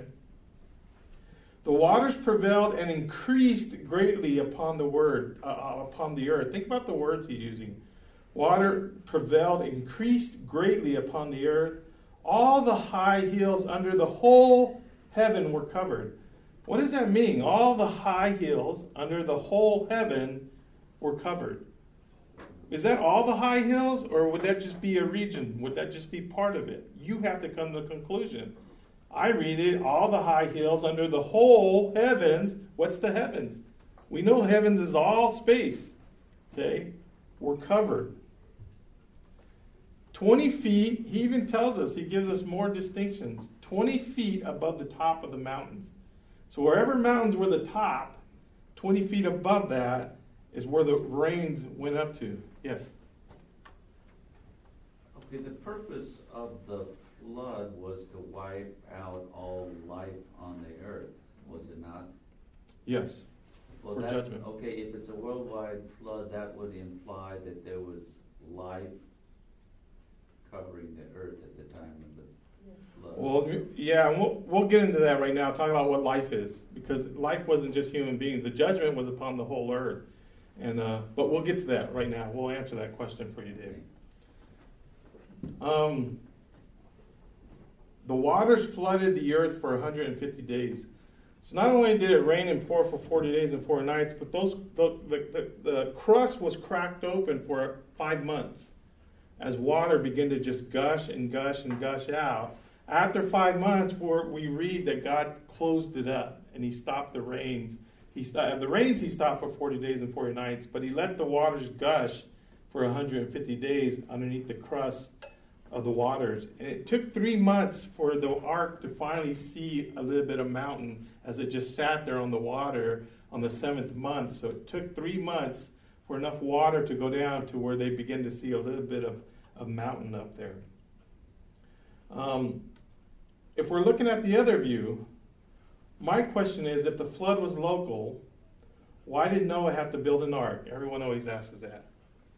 The waters prevailed and increased greatly upon the earth. Think about the words he's using. Water prevailed, increased greatly upon the earth. All the high hills under the whole heaven were covered. What does that mean? All the high hills under the whole heaven were covered. Is that all the high hills, or would that just be a region? Would that just be part of it? You have to come to the conclusion. I read it, all the high hills under the whole heavens. What's the heavens? We know heavens is all space. Okay? We're covered. 20 feet, he even tells us, he gives us more distinctions. 20 feet above the top of the mountains. So wherever mountains were the top, 20 feet above that is where the rains went up to. Yes? Okay, the purpose of the flood was to wipe out all life on the earth, was it not? Yes, well, for judgment. Okay, if it's a worldwide flood, that would imply that there was life covering the earth at the time of the flood. Well, yeah, we'll get into that right now, talking about what life is, because life wasn't just human beings. The judgment was upon the whole earth. And but we'll get to that right now. We'll answer that question for you, David. The waters flooded the earth for 150 days. So not only did it rain and pour for 40 days and 4 nights, but the crust was cracked open for 5 months as water began to just gush and gush and gush out. After 5 months, we read that God closed it up and he stopped the rains. He stopped for 40 days and 40 nights, but he let the waters gush for 150 days underneath the crust of the waters. And it took 3 months for the ark to finally see a little bit of mountain as it just sat there on the water on the 7th month. So it took 3 months for enough water to go down to where they begin to see a little bit of mountain up there. If we're looking at the other view, my question is, if the flood was local, why did Noah have to build an ark? Everyone always asks that.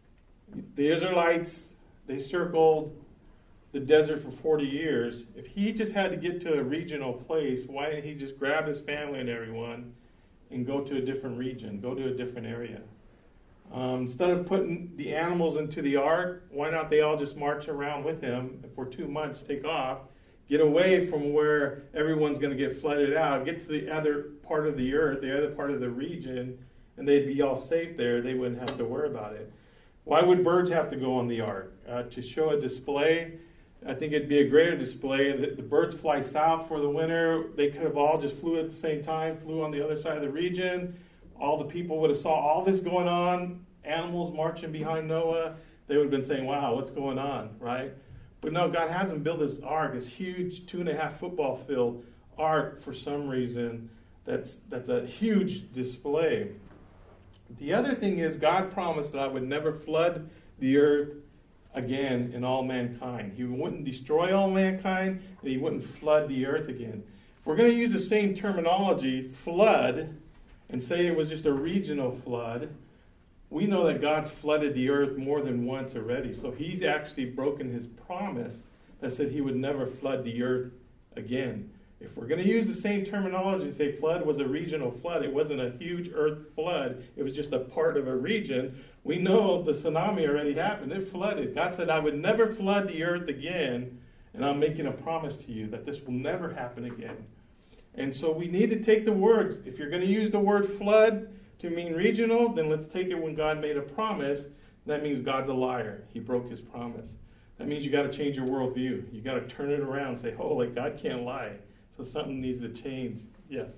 The Israelites, they circled the desert for 40 years. If he just had to get to a regional place, why didn't he just grab his family and everyone and go to a different region, go to a different area? Instead of putting the animals into the ark, why not they all just march around with him for 2 months, take off, get away from where everyone's going to get flooded out, get to the other part of the earth, the other part of the region, and they'd be all safe there. They wouldn't have to worry about it. Why would birds have to go on the ark? To show a display. I think it'd be a greater display. The birds fly south for the winter. They could have all just flew at the same time, flew on the other side of the region. All the people would have saw all this going on, animals marching behind Noah. They would have been saying, wow, what's going on, right? But no, God has him build this ark, this huge 2.5 football field ark for some reason. That's a huge display. The other thing is God promised that I would never flood the earth again in all mankind. He wouldn't destroy all mankind, and he wouldn't flood the earth again. If we're going to use the same terminology, flood, and say it was just a regional flood, we know that God's flooded the earth more than once already. So he's actually broken his promise that said he would never flood the earth again. If we're going to use the same terminology and say flood was a regional flood, it wasn't a huge earth flood, it was just a part of a region, we know the tsunami already happened. It flooded. God said, I would never flood the earth again, and I'm making a promise to you that this will never happen again. And so we need to take the words. If you're going to use the word flood to mean regional, then let's take it when God made a promise. That means God's a liar. He broke his promise. That means you got to change your worldview. You got to turn it around and say, oh, like God can't lie. So something needs to change. Yes?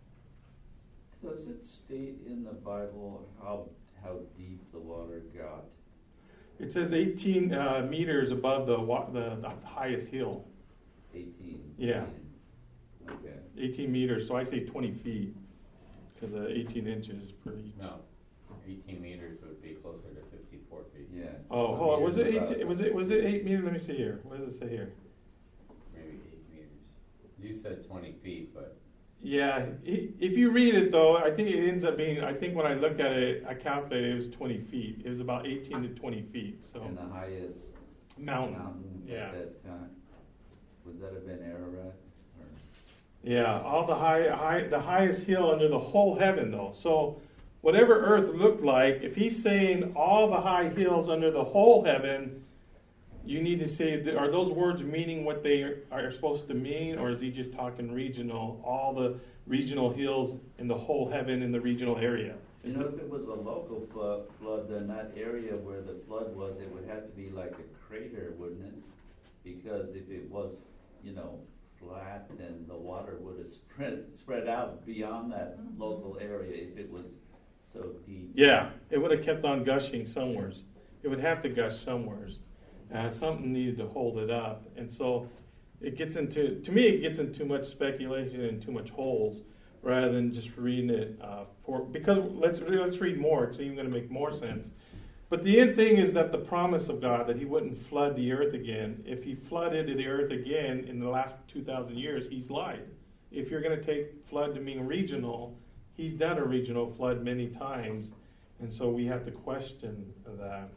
Does it state in the Bible how deep the water got? It says 18 meters above the highest hill. 18? Yeah. Okay. 18 meters, so I say 20 feet, because 18 inches is pretty... No, 18 meters would be closer to 54 feet. Yeah. Oh, hold on. Was it 18, was it 8 meters? Let me see here. What does it say here? Maybe 8 meters. You said 20 feet, but... Yeah, if you read it, though, I think it ends up being, I think when I looked at it, I calculated it was 20 feet. It was about 18 to 20 feet. So. And the highest mountain at that time, would that have been Ararat? Yeah, all the highest hill under the whole heaven, though. So whatever earth looked like, if he's saying all the high hills under the whole heaven, you need to say, are those words meaning what they are supposed to mean, or is he just talking regional, all the regional hills in the whole heaven in the regional area? You know, if it was a local flood, then that area where the flood was, it would have to be like a crater, wouldn't it? Because if it was, flat, then the water would have spread out beyond that local area if it was so deep. Yeah, it would have kept on gushing somewheres. It would have to gush somewheres. Something needed to hold it up. And so it gets into too much speculation and too much holes rather than just reading it because let's read more. It's even going to make more sense. But the end thing is that the promise of God that he wouldn't flood the earth again. If he flooded the earth again in the last 2,000 years, he's lied. If you're going to take flood to mean regional, he's done a regional flood many times. And so we have to question that.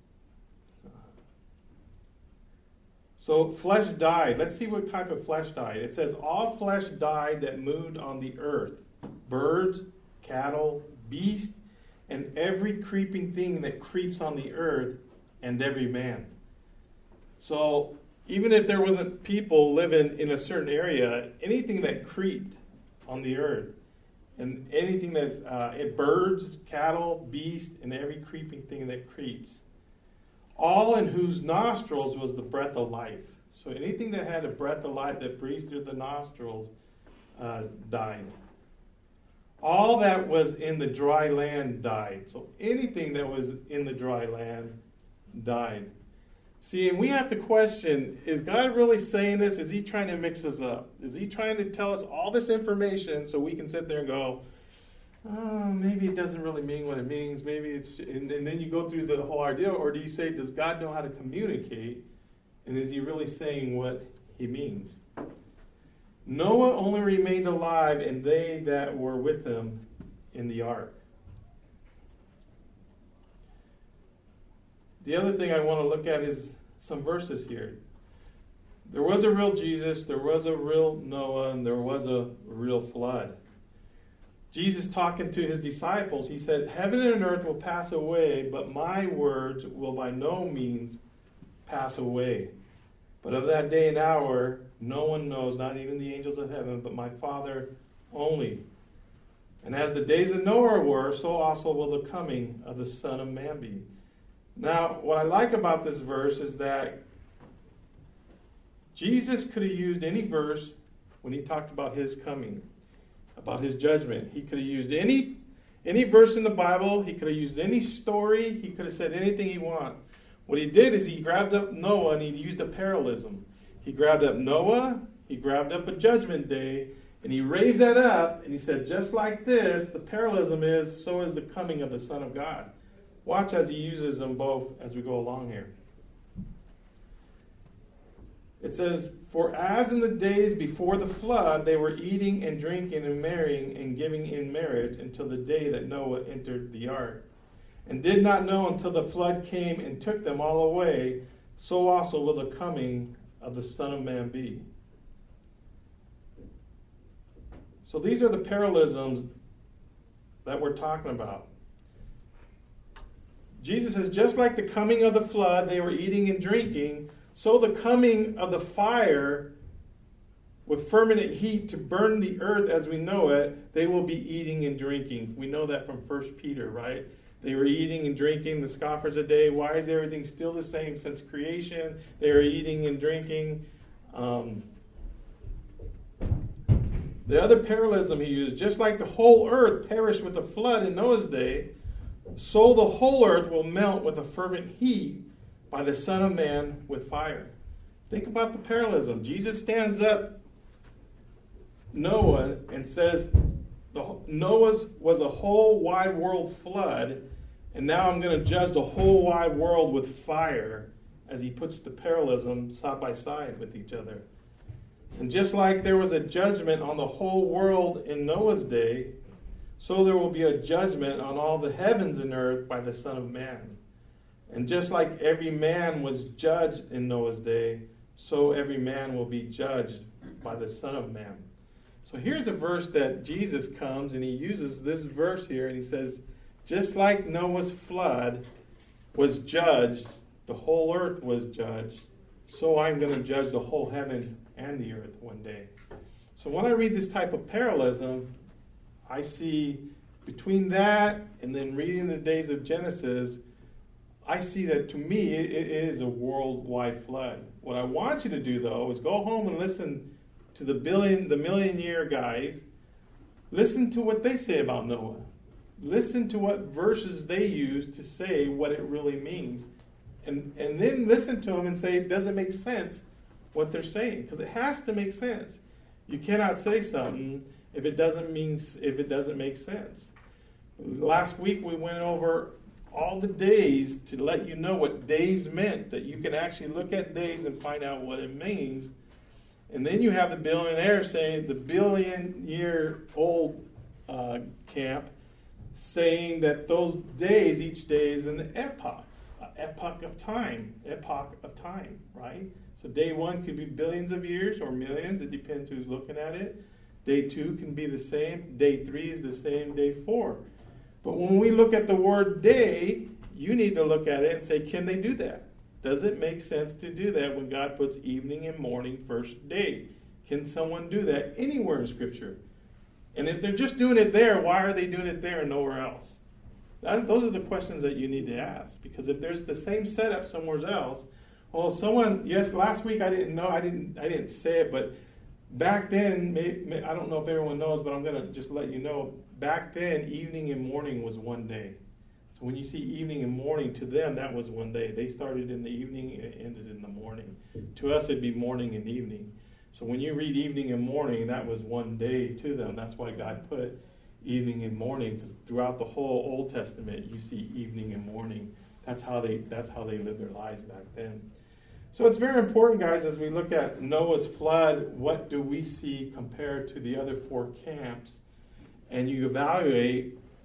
So flesh died. Let's see what type of flesh died. It says, all flesh died that moved on the earth. Birds, cattle, beasts, and every creeping thing that creeps on the earth, and every man. So even if there wasn't people living in a certain area, anything that creeped on the earth, and anything that, birds, cattle, beasts, and every creeping thing that creeps, all in whose nostrils was the breath of life. So anything that had a breath of life that breathed through the nostrils died. All that was in the dry land died. So anything that was in the dry land died. See, and we have to question, is God really saying this? Is he trying to mix us up? Is he trying to tell us all this information so we can sit there and go, oh, maybe it doesn't really mean what it means. Maybe it's, and then you go through the whole idea. Or do you say, does God know how to communicate? And is he really saying what he means? Noah only remained alive, and they that were with him in the ark. the other thing I want to look at is some verses here. There was a real Jesus, there was a real Noah, and there was a real flood. Jesus talking to his disciples, he said, heaven and earth will pass away, but my words will by no means pass away. But of that day and hour, no one knows, not even the angels of heaven, but my Father only. And as the days of Noah were, so also will the coming of the Son of Man be. Now, what I like about this verse is that Jesus could have used any verse when he talked about his coming, about his judgment. He could have used any verse in the Bible. He could have used any story. He could have said anything he wanted. What he did is he grabbed up Noah and he used a parallelism. He grabbed up Noah, he grabbed up a judgment day, and he raised that up, and he said, just like this, the parallelism is, so is the coming of the Son of God. Watch as he uses them both as we go along here. It says, for as in the days before the flood, they were eating and drinking and marrying and giving in marriage until the day that Noah entered the ark, and did not know until the flood came and took them all away, so also will the coming of the Son of Man be. So these are the parallelisms that we're talking about. Jesus says, just like the coming of the flood, they were eating and drinking, so the coming of the fire with fervent heat to burn the earth as we know it, they will be eating and drinking. We know that from 1 Peter, right? They were eating and drinking, the scoffers a day. Why is everything still the same since creation? They are eating and drinking. The other parallelism he used, just like the whole earth perished with the flood in Noah's day, so the whole earth will melt with a fervent heat by the Son of Man with fire. Think about the parallelism. Jesus stands up Noah and says, Noah's was a whole wide world flood, and now I'm going to judge the whole wide world with fire, as he puts the parallelism side by side with each other. And just like there was a judgment on the whole world in Noah's day, so there will be a judgment on all the heavens and earth by the Son of Man. And just like every man was judged in Noah's day, so every man will be judged by the Son of Man. So here's a verse that Jesus comes and he uses this verse here and he says, just like Noah's flood was judged, the whole earth was judged, so I'm going to judge the whole heaven and the earth one day. So when I read this type of parallelism, I see between that and then reading the days of Genesis, I see that to me it is a worldwide flood. What I want you to do though is go home and listen to the million-year guys. Listen to what they say about Noah. Listen to what verses they use to say what it really means. And then listen to them and say, does it make sense what they're saying? Because it has to make sense. You cannot say something if it doesn't make sense. Last week we went over all the days to let you know what days meant, that you can actually look at days and find out what it means. And then you have the billionaire saying, the billion-year-old camp, saying that those days, each day is an epoch of time, right? So day one could be billions of years or millions, it depends who's looking at it. Day two can be the same, day three is the same, day four. But when we look at the word day, you need to look at it and say, can they do that? Does it make sense to do that when God puts evening and morning first day? Can someone do that anywhere in Scripture? And if they're just doing it there, why are they doing it there and nowhere else? Those are the questions that you need to ask. Because if there's the same setup somewhere else, well, last week I didn't know, I didn't say it, but back then, I don't know if everyone knows, but I'm going to just let you know, back then, evening and morning was one day. So when you see evening and morning, to them, that was one day. They started in the evening and it ended in the morning. To us, it'd be morning and evening. So when you read evening and morning, that was one day to them. That's why God put evening and morning, because throughout the whole Old Testament, you see evening and morning. That's how they lived their lives back then. So it's very important, guys, as we look at Noah's flood, what do we see compared to the other four camps? And you evaluate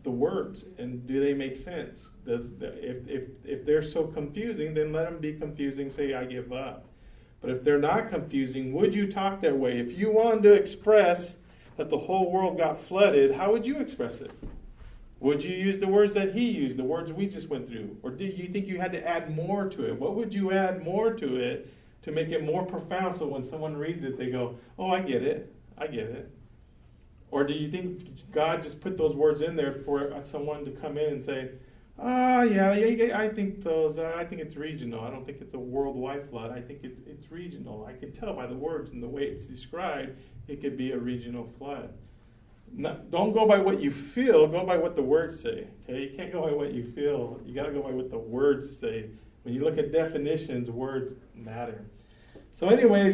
the words, and do they make sense? If they're so confusing, then let them be confusing. Say, I give up. But if they're not confusing, would you talk that way? If you wanted to express that the whole world got flooded, how would you express it? Would you use the words that he used, the words we just went through? Or do you think you had to add more to it? What would you add more to it to make it more profound so when someone reads it, they go, oh, I get it. I get it. Or do you think God just put those words in there for someone to come in and say, yeah, I think it's regional. I don't think it's a worldwide flood. I think it's regional. I can tell by the words and the way it's described, it could be a regional flood. Don't go by what you feel. Go by what the words say. Okay, you can't go by what you feel. You got to go by what the words say. When you look at definitions, words matter. So anyway,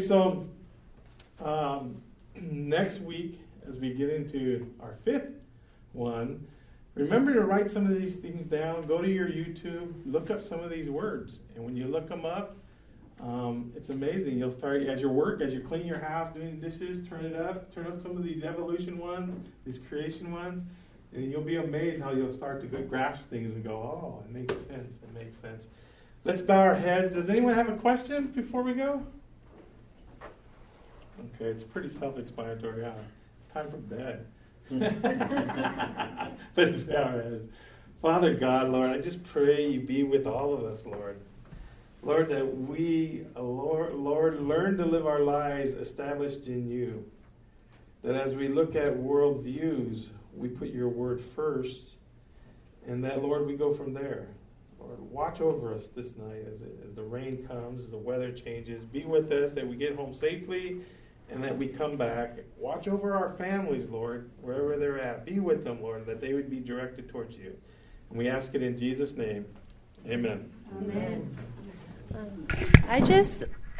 next week, as we get into our 5th one, remember to write some of these things down. Go to your YouTube, look up some of these words, and when you look them up, it's amazing. You'll start as you clean your house, doing dishes, turn up some of these evolution ones, these creation ones, and you'll be amazed how you'll start to grasp things and go, oh, it makes sense. It makes sense. Let's bow our heads. Does anyone have a question before we go? Okay, it's pretty self-explanatory. Time for bed. Let's bow our heads. Father God, Lord, I just pray you be with all of us, Lord. Lord, that we, Lord, learn to live our lives established in you. That as we look at world views, we put your word first, and that, Lord, we go from there. Lord, watch over us this night as the rain comes, as the weather changes. Be with us, that we get home safely, and that we come back. Watch over our families, Lord, wherever they're at. Be with them, Lord, that they would be directed towards you. And we ask it in Jesus' name. Amen. Amen. I just